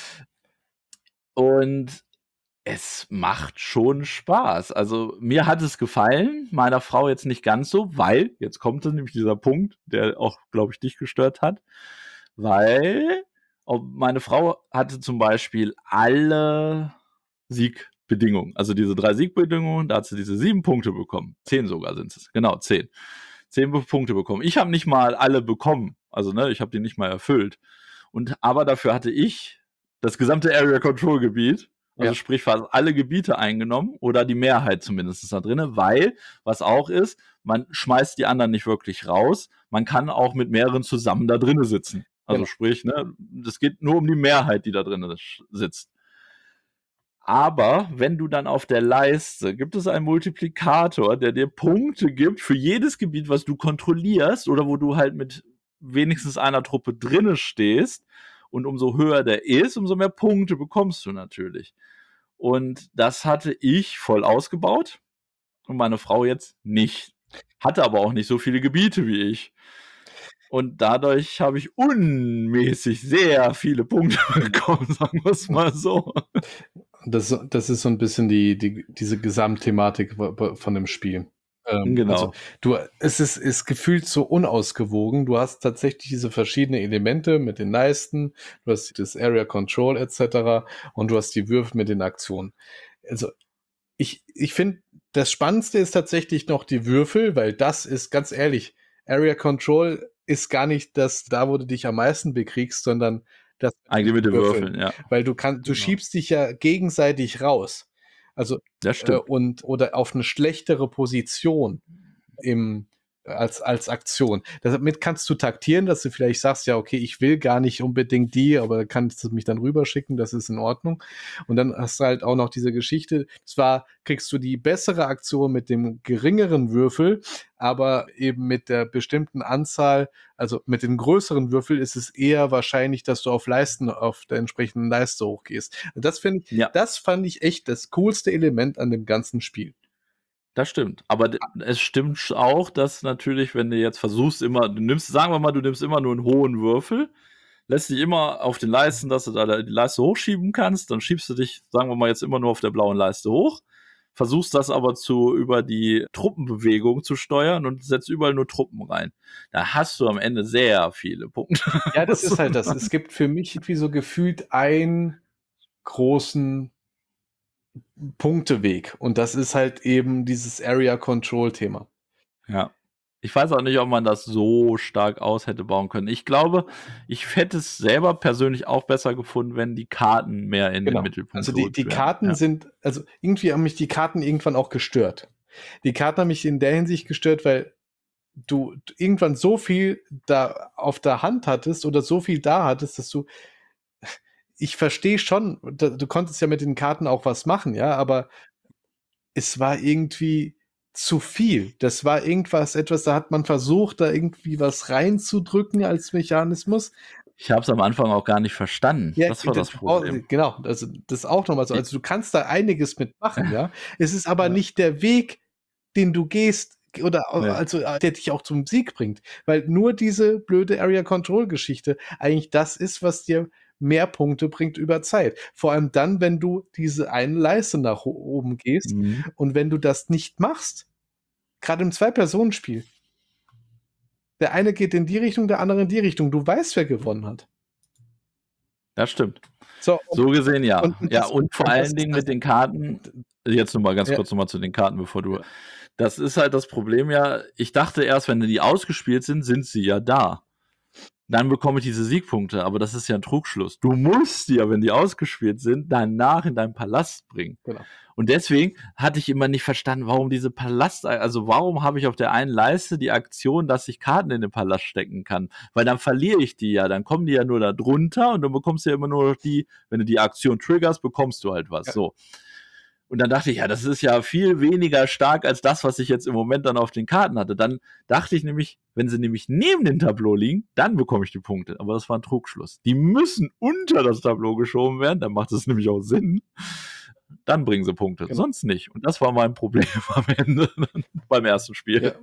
Und es macht schon Spaß. Also mir hat es gefallen, meiner Frau jetzt nicht ganz so, weil, jetzt kommt dann nämlich dieser Punkt, der auch, glaube ich, dich gestört hat, weil meine Frau hatte zum Beispiel alle Siegbedingungen, also diese 3 Siegbedingungen, da hat sie diese 7 Punkte bekommen. 10 sogar sind es, genau, 10. 10 Punkte bekommen. Ich habe nicht mal alle bekommen, also ich habe die nicht mal erfüllt. Aber dafür hatte ich das gesamte Area Control Gebiet, also sprich fast alle Gebiete eingenommen oder die Mehrheit zumindest da drin, weil, was auch ist, man schmeißt die anderen nicht wirklich raus, man kann auch mit mehreren zusammen da drinnen sitzen. Also sprich, das geht nur um die Mehrheit, die da drinnen sitzt. Aber wenn du dann auf der Leiste, gibt es einen Multiplikator, der dir Punkte gibt für jedes Gebiet, was du kontrollierst oder wo du halt mit wenigstens einer Truppe drinne stehst. Und umso höher der ist, umso mehr Punkte bekommst du natürlich. Und das hatte ich voll ausgebaut. und meine Frau jetzt nicht. Hatte aber auch nicht so viele Gebiete wie ich. Und dadurch habe ich unmäßig sehr viele Punkte bekommen, sagen wir es mal so. Das ist so ein bisschen diese Gesamtthematik von dem Spiel. Genau. Also es ist gefühlt so unausgewogen. Du hast tatsächlich diese verschiedenen Elemente mit den Leisten, du hast das Area Control etc. und du hast die Würfel mit den Aktionen. Also ich finde, das Spannendste ist tatsächlich noch die Würfel, weil das ist, ganz ehrlich, Area Control ist gar nicht das, da wo du dich am meisten bekriegst, sondern das Eigentlich mit den Würfeln, ja. Weil du Genau. schiebst dich ja gegenseitig raus. Also, Das stimmt. oder auf eine schlechtere Position als Aktion. Damit kannst du taktieren, dass du vielleicht sagst, ja, okay, ich will gar nicht unbedingt die, aber kannst du mich dann rüberschicken, das ist in Ordnung. Und dann hast du halt auch noch diese Geschichte, zwar kriegst du die bessere Aktion mit dem geringeren Würfel, aber eben mit der bestimmten Anzahl, also mit dem größeren Würfel ist es eher wahrscheinlich, dass du auf der entsprechenden Leiste hochgehst. Das fand ich echt das coolste Element an dem ganzen Spiel. Das stimmt. Aber es stimmt auch, dass natürlich, wenn du jetzt versuchst, sagen wir mal, du nimmst immer nur einen hohen Würfel, lässt dich immer auf den Leisten, dass du da die Leiste hochschieben kannst, dann schiebst du dich, sagen wir mal, jetzt immer nur auf der blauen Leiste hoch, versuchst das aber über die Truppenbewegung zu steuern und setzt überall nur Truppen rein. Da hast du am Ende sehr viele Punkte. Ja, das ist halt das. Es gibt für mich irgendwie so gefühlt einen großen Punkteweg. Und das ist halt eben dieses Area Control Thema. Ja. Ich weiß auch nicht, ob man das so stark aus hätte bauen können. Ich glaube, ich hätte es selber persönlich auch besser gefunden, wenn die Karten mehr in den Mittelpunkt Also die Karten sind, also irgendwie haben mich die Karten irgendwann auch gestört. Die Karten haben mich in der Hinsicht gestört, weil du irgendwann so viel da auf der Hand hattest oder so viel da hattest, dass ich verstehe schon, du konntest ja mit den Karten auch was machen, ja, aber es war irgendwie zu viel. Das war etwas, da hat man versucht, da irgendwie was reinzudrücken als Mechanismus. Ich habe es am Anfang auch gar nicht verstanden. Ja, das war das Problem. Genau, also das auch nochmal so. Also du kannst da einiges mitmachen, ja. Es ist aber nicht der Weg, den du gehst, also der dich auch zum Sieg bringt. Weil nur diese blöde Area Control Geschichte eigentlich das ist, was dir mehr Punkte bringt über Zeit. Vor allem dann, wenn du diese eine Leiste nach oben gehst und wenn du das nicht machst, gerade im Zwei-Personen-Spiel, der eine geht in die Richtung, der andere in die Richtung. Du weißt, wer gewonnen hat. Das stimmt. So gesehen, ja. Und vor allen Dingen mit den Karten, jetzt nochmal ganz kurz zu den Karten, bevor du. Das ist halt das Problem, ja. Ich dachte erst, wenn die ausgespielt sind, sind sie ja da. Dann bekomme ich diese Siegpunkte, aber das ist ja ein Trugschluss. Du musst die ja, wenn die ausgespielt sind, danach in deinen Palast bringen. Genau. Und deswegen hatte ich immer nicht verstanden, warum diese warum habe ich auf der einen Leiste die Aktion, dass ich Karten in den Palast stecken kann? Weil dann verliere ich die ja, dann kommen die ja nur da drunter und dann bekommst du ja immer nur die, wenn du die Aktion triggerst, bekommst du halt was. Ja. So. Und dann dachte ich, ja, das ist ja viel weniger stark als das, was ich jetzt im Moment dann auf den Karten hatte. Dann dachte ich nämlich, wenn sie nämlich neben dem Tableau liegen, dann bekomme ich die Punkte. Aber das war ein Trugschluss. Die müssen unter das Tableau geschoben werden, dann macht es nämlich auch Sinn. Dann bringen sie Punkte, sonst nicht. Und das war mein Problem am Ende beim ersten Spiel. Ja.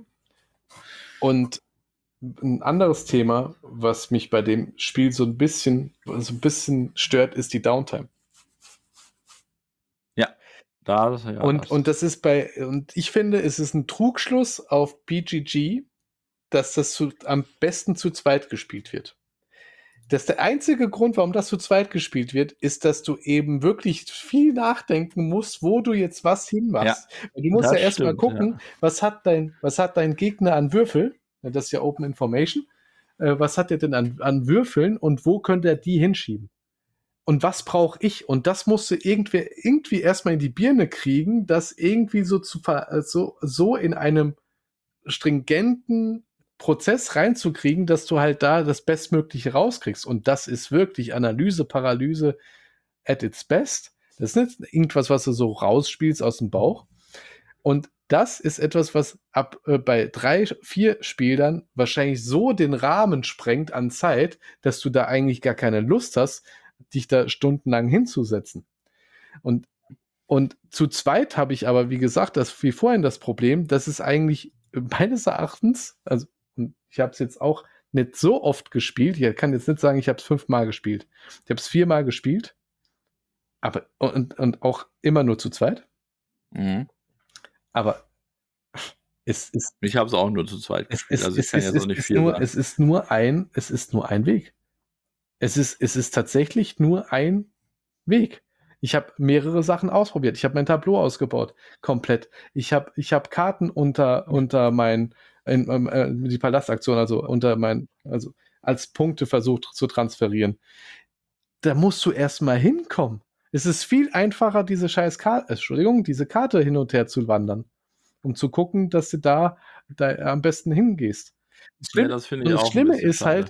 Und ein anderes Thema, was mich bei dem Spiel so ein bisschen stört, ist die Downtime. Und das ist und ich finde, es ist ein Trugschluss auf BGG, dass das am besten zu zweit gespielt wird. Der einzige Grund, warum das zu zweit gespielt wird, ist, dass du eben wirklich viel nachdenken musst, wo du jetzt was hinmachst. Ja, du musst ja erstmal gucken, was hat dein Gegner an Würfel? Das ist ja Open Information. Was hat er denn an Würfeln und wo könnte er die hinschieben? Und was brauche ich? Und das musst du irgendwie erstmal in die Birne kriegen, das irgendwie so in einem stringenten Prozess reinzukriegen, dass du halt da das Bestmögliche rauskriegst. Und das ist wirklich Analyse, Paralyse at its best. Das ist nicht irgendwas, was du so rausspielst aus dem Bauch. Und das ist etwas, was bei 3, 4 Spielern wahrscheinlich so den Rahmen sprengt an Zeit, dass du da eigentlich gar keine Lust hast, dich da stundenlang hinzusetzen. Und Und zu zweit habe ich aber, wie gesagt, wie vorhin das Problem, dass es eigentlich meines Erachtens, also ich habe es jetzt auch nicht so oft gespielt, ich kann jetzt nicht sagen, ich habe es 5-mal gespielt. Ich habe es 4-mal gespielt, aber und auch immer nur zu zweit. Mhm. Aber es ist Ich habe es auch nur zu zweit gespielt, also ich kann jetzt auch nicht viel sagen. es ist nur ein Weg. Es ist tatsächlich nur ein Weg. Ich habe mehrere Sachen ausprobiert. Ich habe mein Tableau ausgebaut, komplett. Ich hab Karten unter die Palastaktion, also also als Punkte versucht zu transferieren. Da musst du erstmal hinkommen. Es ist viel einfacher, diese diese Karte hin und her zu wandern, um zu gucken, dass du da am besten hingehst. Ja, das finde Und ich das auch ein Schlimme bisschen ist schade. halt,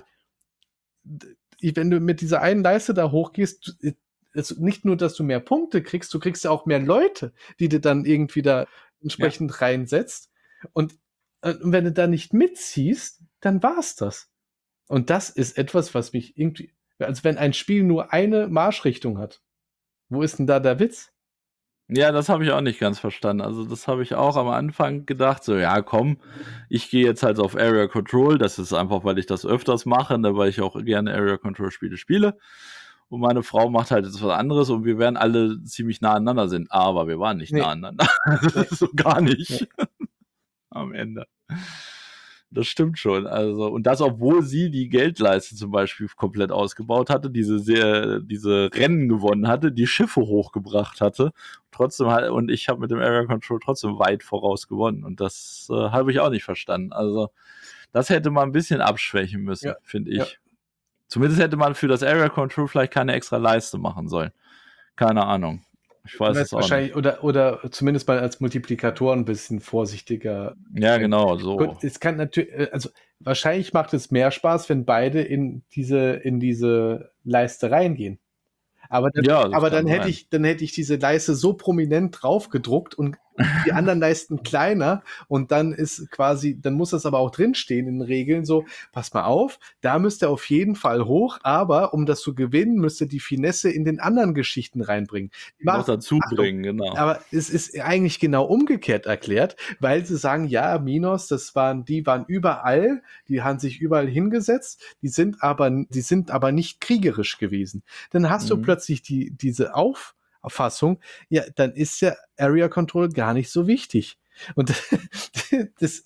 wenn du mit dieser einen Leiste da hochgehst, nicht nur, dass du mehr Punkte kriegst, du kriegst ja auch mehr Leute, die du dann irgendwie da entsprechend reinsetzt. Und wenn du da nicht mitziehst, dann war's das. Und das ist etwas, was mich irgendwie, also wenn ein Spiel nur eine Marschrichtung hat, wo ist denn da der Witz? Ja, das habe ich auch nicht ganz verstanden. Also, das habe ich auch am Anfang gedacht, so, ja, komm, ich gehe jetzt halt auf Area Control. Das ist einfach, weil ich das öfters mache, ne, weil ich auch gerne Area Control Spiele spiele. Und meine Frau macht halt jetzt was anderes und wir werden alle ziemlich nah aneinander sind. Aber wir waren nicht Nee. nah aneinander. So gar nicht. Am Ende. Das stimmt schon. Also, und das, obwohl sie die Geldleiste zum Beispiel komplett ausgebaut hatte, diese Rennen gewonnen hatte, die Schiffe hochgebracht hatte. Trotzdem halt, und ich habe mit dem Area Control trotzdem weit voraus gewonnen. Und das habe ich auch nicht verstanden. Also, das hätte man ein bisschen abschwächen müssen, finde ich. Ja. Zumindest hätte man für das Area Control vielleicht keine extra Leiste machen sollen. Keine Ahnung. Ich weiß es auch nicht. Oder zumindest mal als Multiplikator ein bisschen vorsichtiger. Ja, genau, so. Gut, es kann natürlich, also wahrscheinlich macht es mehr Spaß, wenn beide in diese Leiste reingehen. Aber dann hätte ich diese Leiste so prominent drauf gedruckt und die anderen Leisten kleiner und dann dann muss das aber auch drinstehen in den Regeln so, pass mal auf, da müsst ihr auf jeden Fall hoch, aber um das zu gewinnen, müsst ihr die Finesse in den anderen Geschichten reinbringen. Noch dazu bringen, genau. Aber es ist eigentlich genau umgekehrt erklärt, weil sie sagen, ja, Minos, die waren überall, die haben sich überall hingesetzt, die sind aber nicht kriegerisch gewesen. Dann hast du plötzlich diese Auffassung, ja, dann ist ja Area Control gar nicht so wichtig. Und das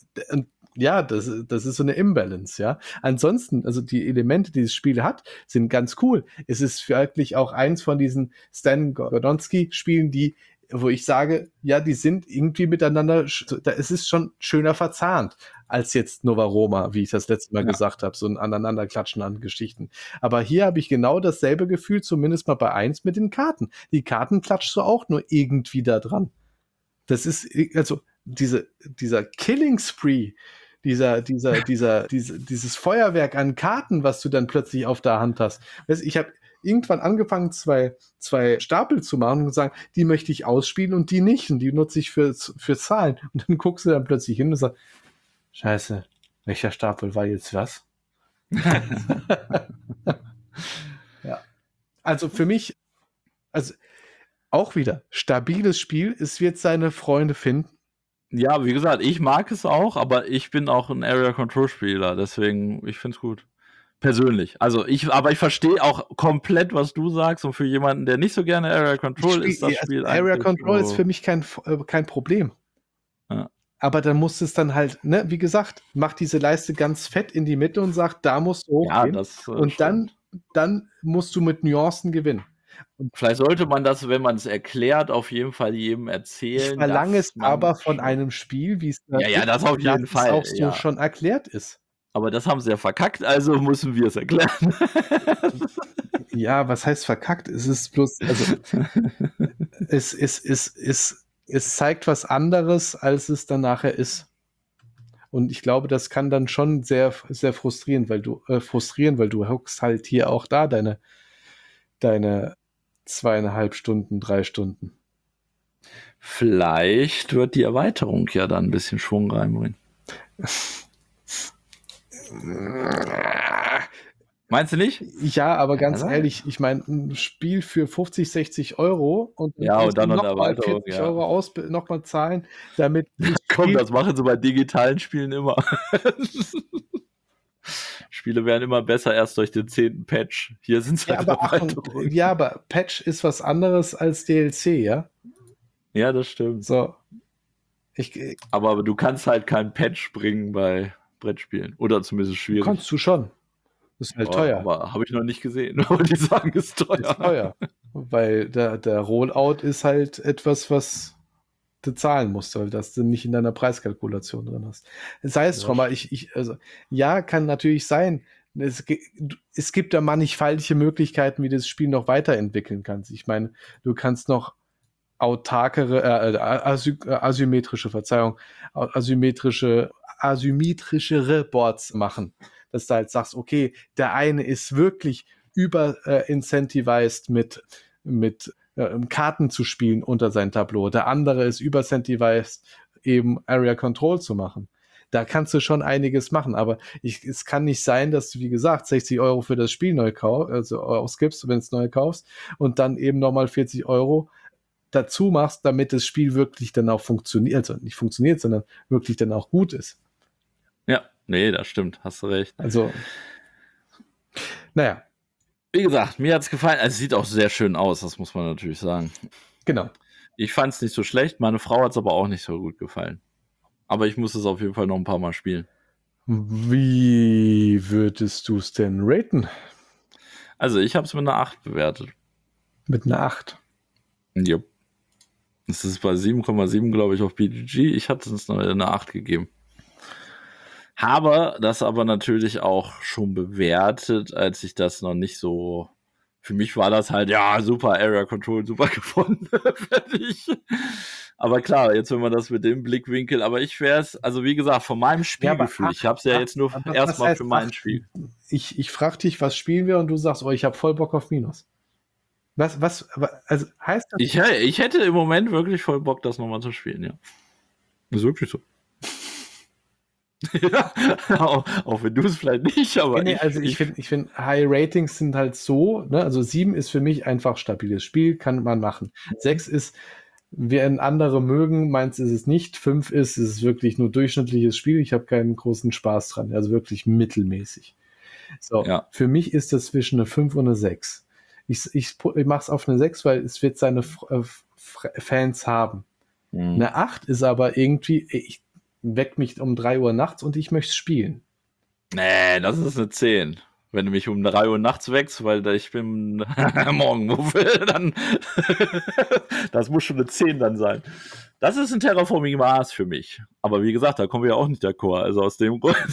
ist so eine Imbalance, ja. Ansonsten, also die Elemente, die das Spiel hat, sind ganz cool. Es ist wirklich auch eins von diesen Stan Gordonski-Spielen, wo ich sage, ja, die sind irgendwie miteinander, es ist schon schöner verzahnt als jetzt Nova Roma, wie ich das letzte Mal gesagt habe, so ein Aneinanderklatschen an Geschichten. Aber hier habe ich genau dasselbe Gefühl, zumindest mal bei 1 mit den Karten. Die Karten klatschst du auch nur irgendwie da dran. Das ist, also dieser Killing Spree, dieses Feuerwerk an Karten, was du dann plötzlich auf der Hand hast. Ich habe irgendwann angefangen, zwei Stapel zu machen und sagen, die möchte ich ausspielen und die nicht. Und die nutze ich für Zahlen. Und dann guckst du dann plötzlich hin und sagst, Scheiße, welcher Stapel war jetzt was? Ja. Also für mich, also auch wieder, stabiles Spiel. Es wird seine Freunde finden. Ja, wie gesagt, ich mag es auch, aber ich bin auch ein Area-Control-Spieler, deswegen, ich finde es gut. Persönlich. Also aber ich verstehe auch komplett, was du sagst, und für jemanden, der nicht so gerne Area Control ist, das Spiel Area eigentlich Control so, ist für mich kein Problem. Ja. Aber dann muss es dann halt, ne, wie gesagt, mach diese Leiste ganz fett in die Mitte und sag, da musst du hochgehen. Ja, das und dann musst du mit Nuancen gewinnen. Und vielleicht sollte man das, wenn man es erklärt, auf jeden Fall jedem erzählen. Ich verlange es aber von einem Spiel, wie es das auf jeden Fall auch so schon erklärt ist. Aber das haben sie ja verkackt, also müssen wir es erklären. Ja, was heißt verkackt? Es ist bloß, also es zeigt was anderes, als es dann nachher ist. Und ich glaube, das kann dann schon sehr, sehr frustrieren, weil du hockst halt hier auch da deine 2,5 Stunden, 3 Stunden. Vielleicht wird die Erweiterung ja dann ein bisschen Schwung reinbringen. Meinst du nicht? Ja, aber Kann ganz sein. ehrlich, ich meine, ein Spiel für 50, 60 Euro und dann Ja, und musst du dann noch eine nochmal Erweiterung, 40 ja. Euro nochmal zahlen, damit dieses Komm, Spiel. das machen sie bei digitalen Spielen immer. Spiele werden immer besser erst durch den 10. Patch. Hier sind es Ja, halt aber Achtung, Erweiterungen. ja, aber Patch ist was anderes als DLC, ja? Ja, das stimmt. So, Aber du kannst halt keinen Patch bringen bei Brettspielen. Oder zumindest schwierig. kannst du schon. Ist halt Oh, teuer. aber habe ich noch nicht gesehen. Aber die sagen, ist Ist teuer. teuer. Weil der Rollout ist halt etwas, was du zahlen musst, weil das du nicht in deiner Preiskalkulation drin hast. Sei es drum, aber also, ja, kann natürlich sein. Es gibt da mannigfaltige Möglichkeiten, wie du das Spiel noch weiterentwickeln kannst. Ich meine, du kannst noch autarkere, asymmetrische, Verzeihung, asymmetrischere Boards machen. Dass du halt sagst, okay, der eine ist wirklich incentivized mit Karten zu spielen unter sein Tableau. Der andere ist incentivized, eben Area Control zu machen. Da kannst du schon einiges machen, aber es kann nicht sein, dass du, wie gesagt, 60 Euro für das Spiel neu ausgibst, wenn du es neu kaufst, und dann eben nochmal 40 Euro dazu machst, damit das Spiel wirklich dann auch funktioniert, also nicht funktioniert, sondern wirklich dann auch gut ist. Ja, nee, das stimmt, hast du recht. Also, naja. Wie gesagt, mir hat es gefallen. Also, es sieht auch sehr schön aus, das muss man natürlich sagen. Genau. Ich fand es nicht so schlecht, meine Frau hat es aber auch nicht so gut gefallen. Aber ich muss es auf jeden Fall noch ein paar Mal spielen. Wie würdest du es denn raten? Also, ich habe es mit einer 8 bewertet. Mit einer 8. Jupp. Es ist bei 7,7, glaube ich, auf BGG. Ich hatte es eine 8 gegeben. Habe das aber natürlich auch schon bewertet, als ich das noch nicht so. Für mich war das halt, ja, super, Area Control, super gefunden. Fertig. Aber klar, jetzt wenn man das mit dem Blickwinkel, aber ich wäre es, also wie gesagt, von meinem Spielgefühl, ich habe es ja jetzt nur erstmal für mein Spiel. Ich frage dich, was spielen wir, und du sagst, oh, ich habe voll Bock auf Minus. Also heißt das? Ich hätte im Moment wirklich voll Bock, das nochmal zu spielen, ja. Ist wirklich so. Ja, auch wenn du es vielleicht nicht, aber Nee, also ich finde, High Ratings sind halt so, ne? Also 7 ist für mich einfach stabiles Spiel, kann man machen. 6 ist, wer andere mögen, meins ist es nicht. 5 ist es wirklich nur durchschnittliches Spiel. Ich habe keinen großen Spaß dran, also wirklich mittelmäßig. So, ja. Für mich ist das zwischen eine 5 und eine 6. Ich mache es auf eine 6, weil es wird seine Fans haben. Eine 8 ist aber irgendwie, ich weck mich um 3 Uhr nachts und ich möchte spielen. Nee, das ist eine 10. Wenn du mich um 3 Uhr nachts wächst, weil ich bin Morgenmuffel, dann das muss schon eine 10 dann sein. Das ist ein Terraforming Mars für mich. Aber wie gesagt, da kommen wir ja auch nicht d'accord. Also aus dem Grund.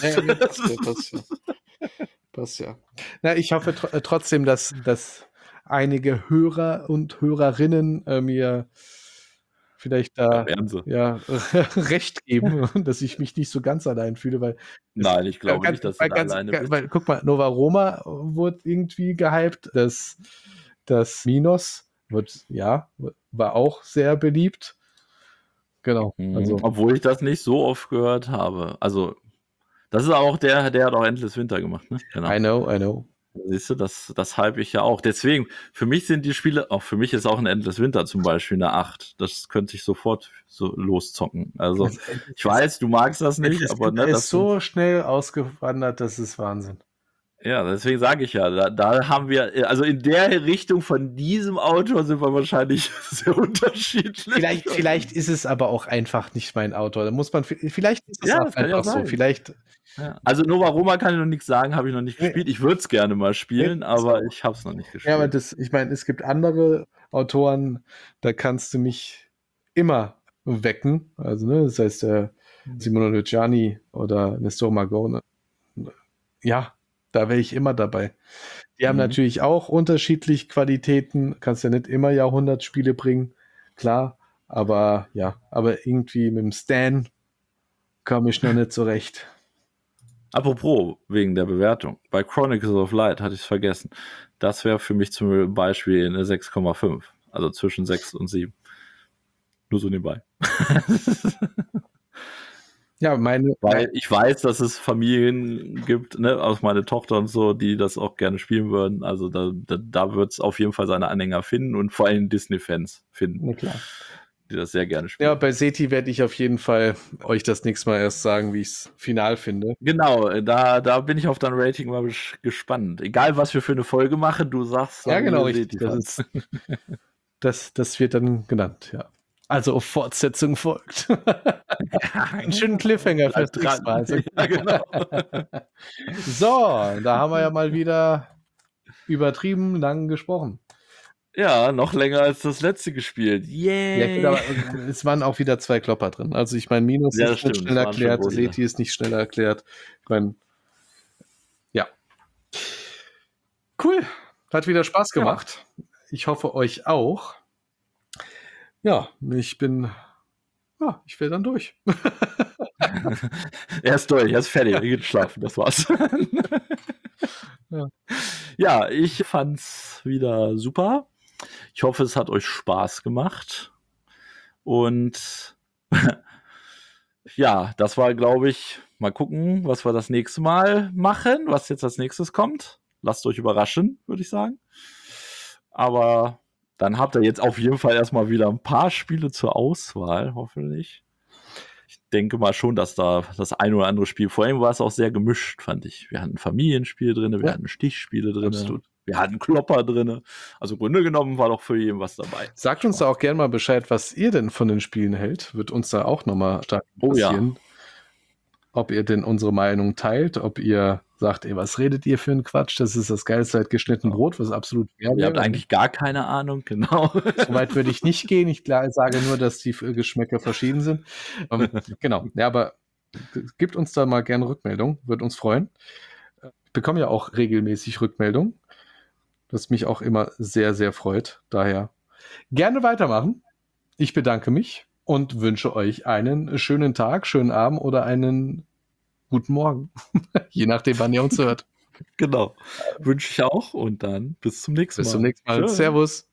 Passt ja. Na, ich hoffe trotzdem, dass einige Hörer und Hörerinnen mir vielleicht da recht geben, dass ich mich nicht so ganz allein fühle, weil nein, ich glaube nicht, dass du da alleine bist. Weil, guck mal, Nova Roma wurde irgendwie gehypt, das Minos war auch sehr beliebt. Genau. Also. Obwohl ich das nicht so oft gehört habe. Also, das ist auch der hat auch Endless Winter gemacht, ne? Genau. I know. Siehst du, das hype ich ja auch. Deswegen, für mich sind die Spiele, auch für mich ist auch ein Endless Winter zum Beispiel eine 8. Das könnte ich sofort so loszocken. Also, ich weiß, du magst das nicht, aber ne, das ist so schnell ausgewandert, das ist Wahnsinn. Ja, deswegen sage ich ja, da haben wir, also in der Richtung von diesem Autor sind wir wahrscheinlich sehr unterschiedlich. Vielleicht ist es aber auch einfach nicht mein Autor. Da muss man, vielleicht ist es das einfach so. Vielleicht. Ja. Also Nova Roma kann ich noch nichts sagen, habe ich noch nicht gespielt. Ich würde es gerne mal spielen, aber ich habe es noch nicht gespielt. Ja, aber ich meine, es gibt andere Autoren, da kannst du mich immer wecken. Also, ne, das heißt, Simone Luciani oder Nestor Magone. Ja, da wäre ich immer dabei. Die haben natürlich auch unterschiedliche Qualitäten. Kannst ja nicht immer Jahrhundertspiele bringen, klar. Aber irgendwie mit dem Stan komme ich noch nicht zurecht. Apropos, wegen der Bewertung. Bei Chronicles of Light hatte ich es vergessen. Das wäre für mich zum Beispiel eine 6,5. Also zwischen 6 und 7. Nur so nebenbei. Ja, Weil ich weiß, dass es Familien gibt, ne, auch meine Tochter und so, die das auch gerne spielen würden. Also da wird es auf jeden Fall seine Anhänger finden und vor allem Disney-Fans finden, na klar. die das sehr gerne Ja, spielen. bei SETI werde ich auf jeden Fall euch das nächste Mal erst sagen, wie ich es final finde. Genau, da bin ich auf dein Rating mal gespannt. Egal, was wir für eine Folge machen, du sagst Ja, dann, genau, ihr richtig. seht die Das wird dann genannt, ja. Also auf Fortsetzung folgt. Einen schönen Cliffhanger fürs Bleibt dran. nächste Mal. Also. Ja, genau. So, da haben wir ja mal wieder übertrieben lang gesprochen. Ja, noch länger als das letzte gespielt. Ja, gut, Yay! aber es waren auch wieder 2 Klopper drin. Also ich meine, Minus Ja, das ist nicht stimmt, schnell das waren schon erklärt, große. SETI ist nicht schnell erklärt. Ich meine, ja. Cool. Hat wieder Spaß gemacht. Ich hoffe, euch auch. Ja, ich wäre dann durch. Er ist durch, er ist fertig, er geht schlafen, das war's. Ja. Ja, ich fand's wieder super. Ich hoffe, es hat euch Spaß gemacht. Und ja, das war, glaube ich, mal gucken, was wir das nächste Mal machen, was jetzt als nächstes kommt. Lasst euch überraschen, würde ich sagen. Aber dann habt ihr jetzt auf jeden Fall erstmal wieder ein paar Spiele zur Auswahl, hoffentlich. Ich denke mal schon, dass da das ein oder andere Spiel, vor allem war es auch sehr gemischt, fand ich. Wir hatten Familienspiele drin, wir hatten Stichspiele drin, absolut. wir hatten Klopper drin. Also im Grunde genommen war doch für jeden was dabei. Sagt uns da auch gerne mal Bescheid, was ihr denn von den Spielen hält. Wird uns da auch nochmal stark Oh ja. interessieren. Ob ihr denn unsere Meinung teilt, ob ihr sagt, ey, was redet ihr für einen Quatsch? Das ist das geilste seit geschnitten Brot, was absolut fair Ihr habt wäre. eigentlich gar keine Ahnung, genau. So weit würde ich nicht gehen. Ich sage nur, dass die Geschmäcker verschieden sind. Genau. Ja, aber gebt uns da mal gerne Rückmeldung. Würde uns freuen. Ich bekomme ja auch regelmäßig Rückmeldung, was mich auch immer sehr, sehr freut. Daher gerne weitermachen. Ich bedanke mich und wünsche euch einen schönen Tag, schönen Abend oder einen guten Morgen. Je nachdem, wann ihr uns hört. Genau. Wünsche ich auch und dann bis zum nächsten Mal. Bis zum nächsten Mal. Tschö. Servus.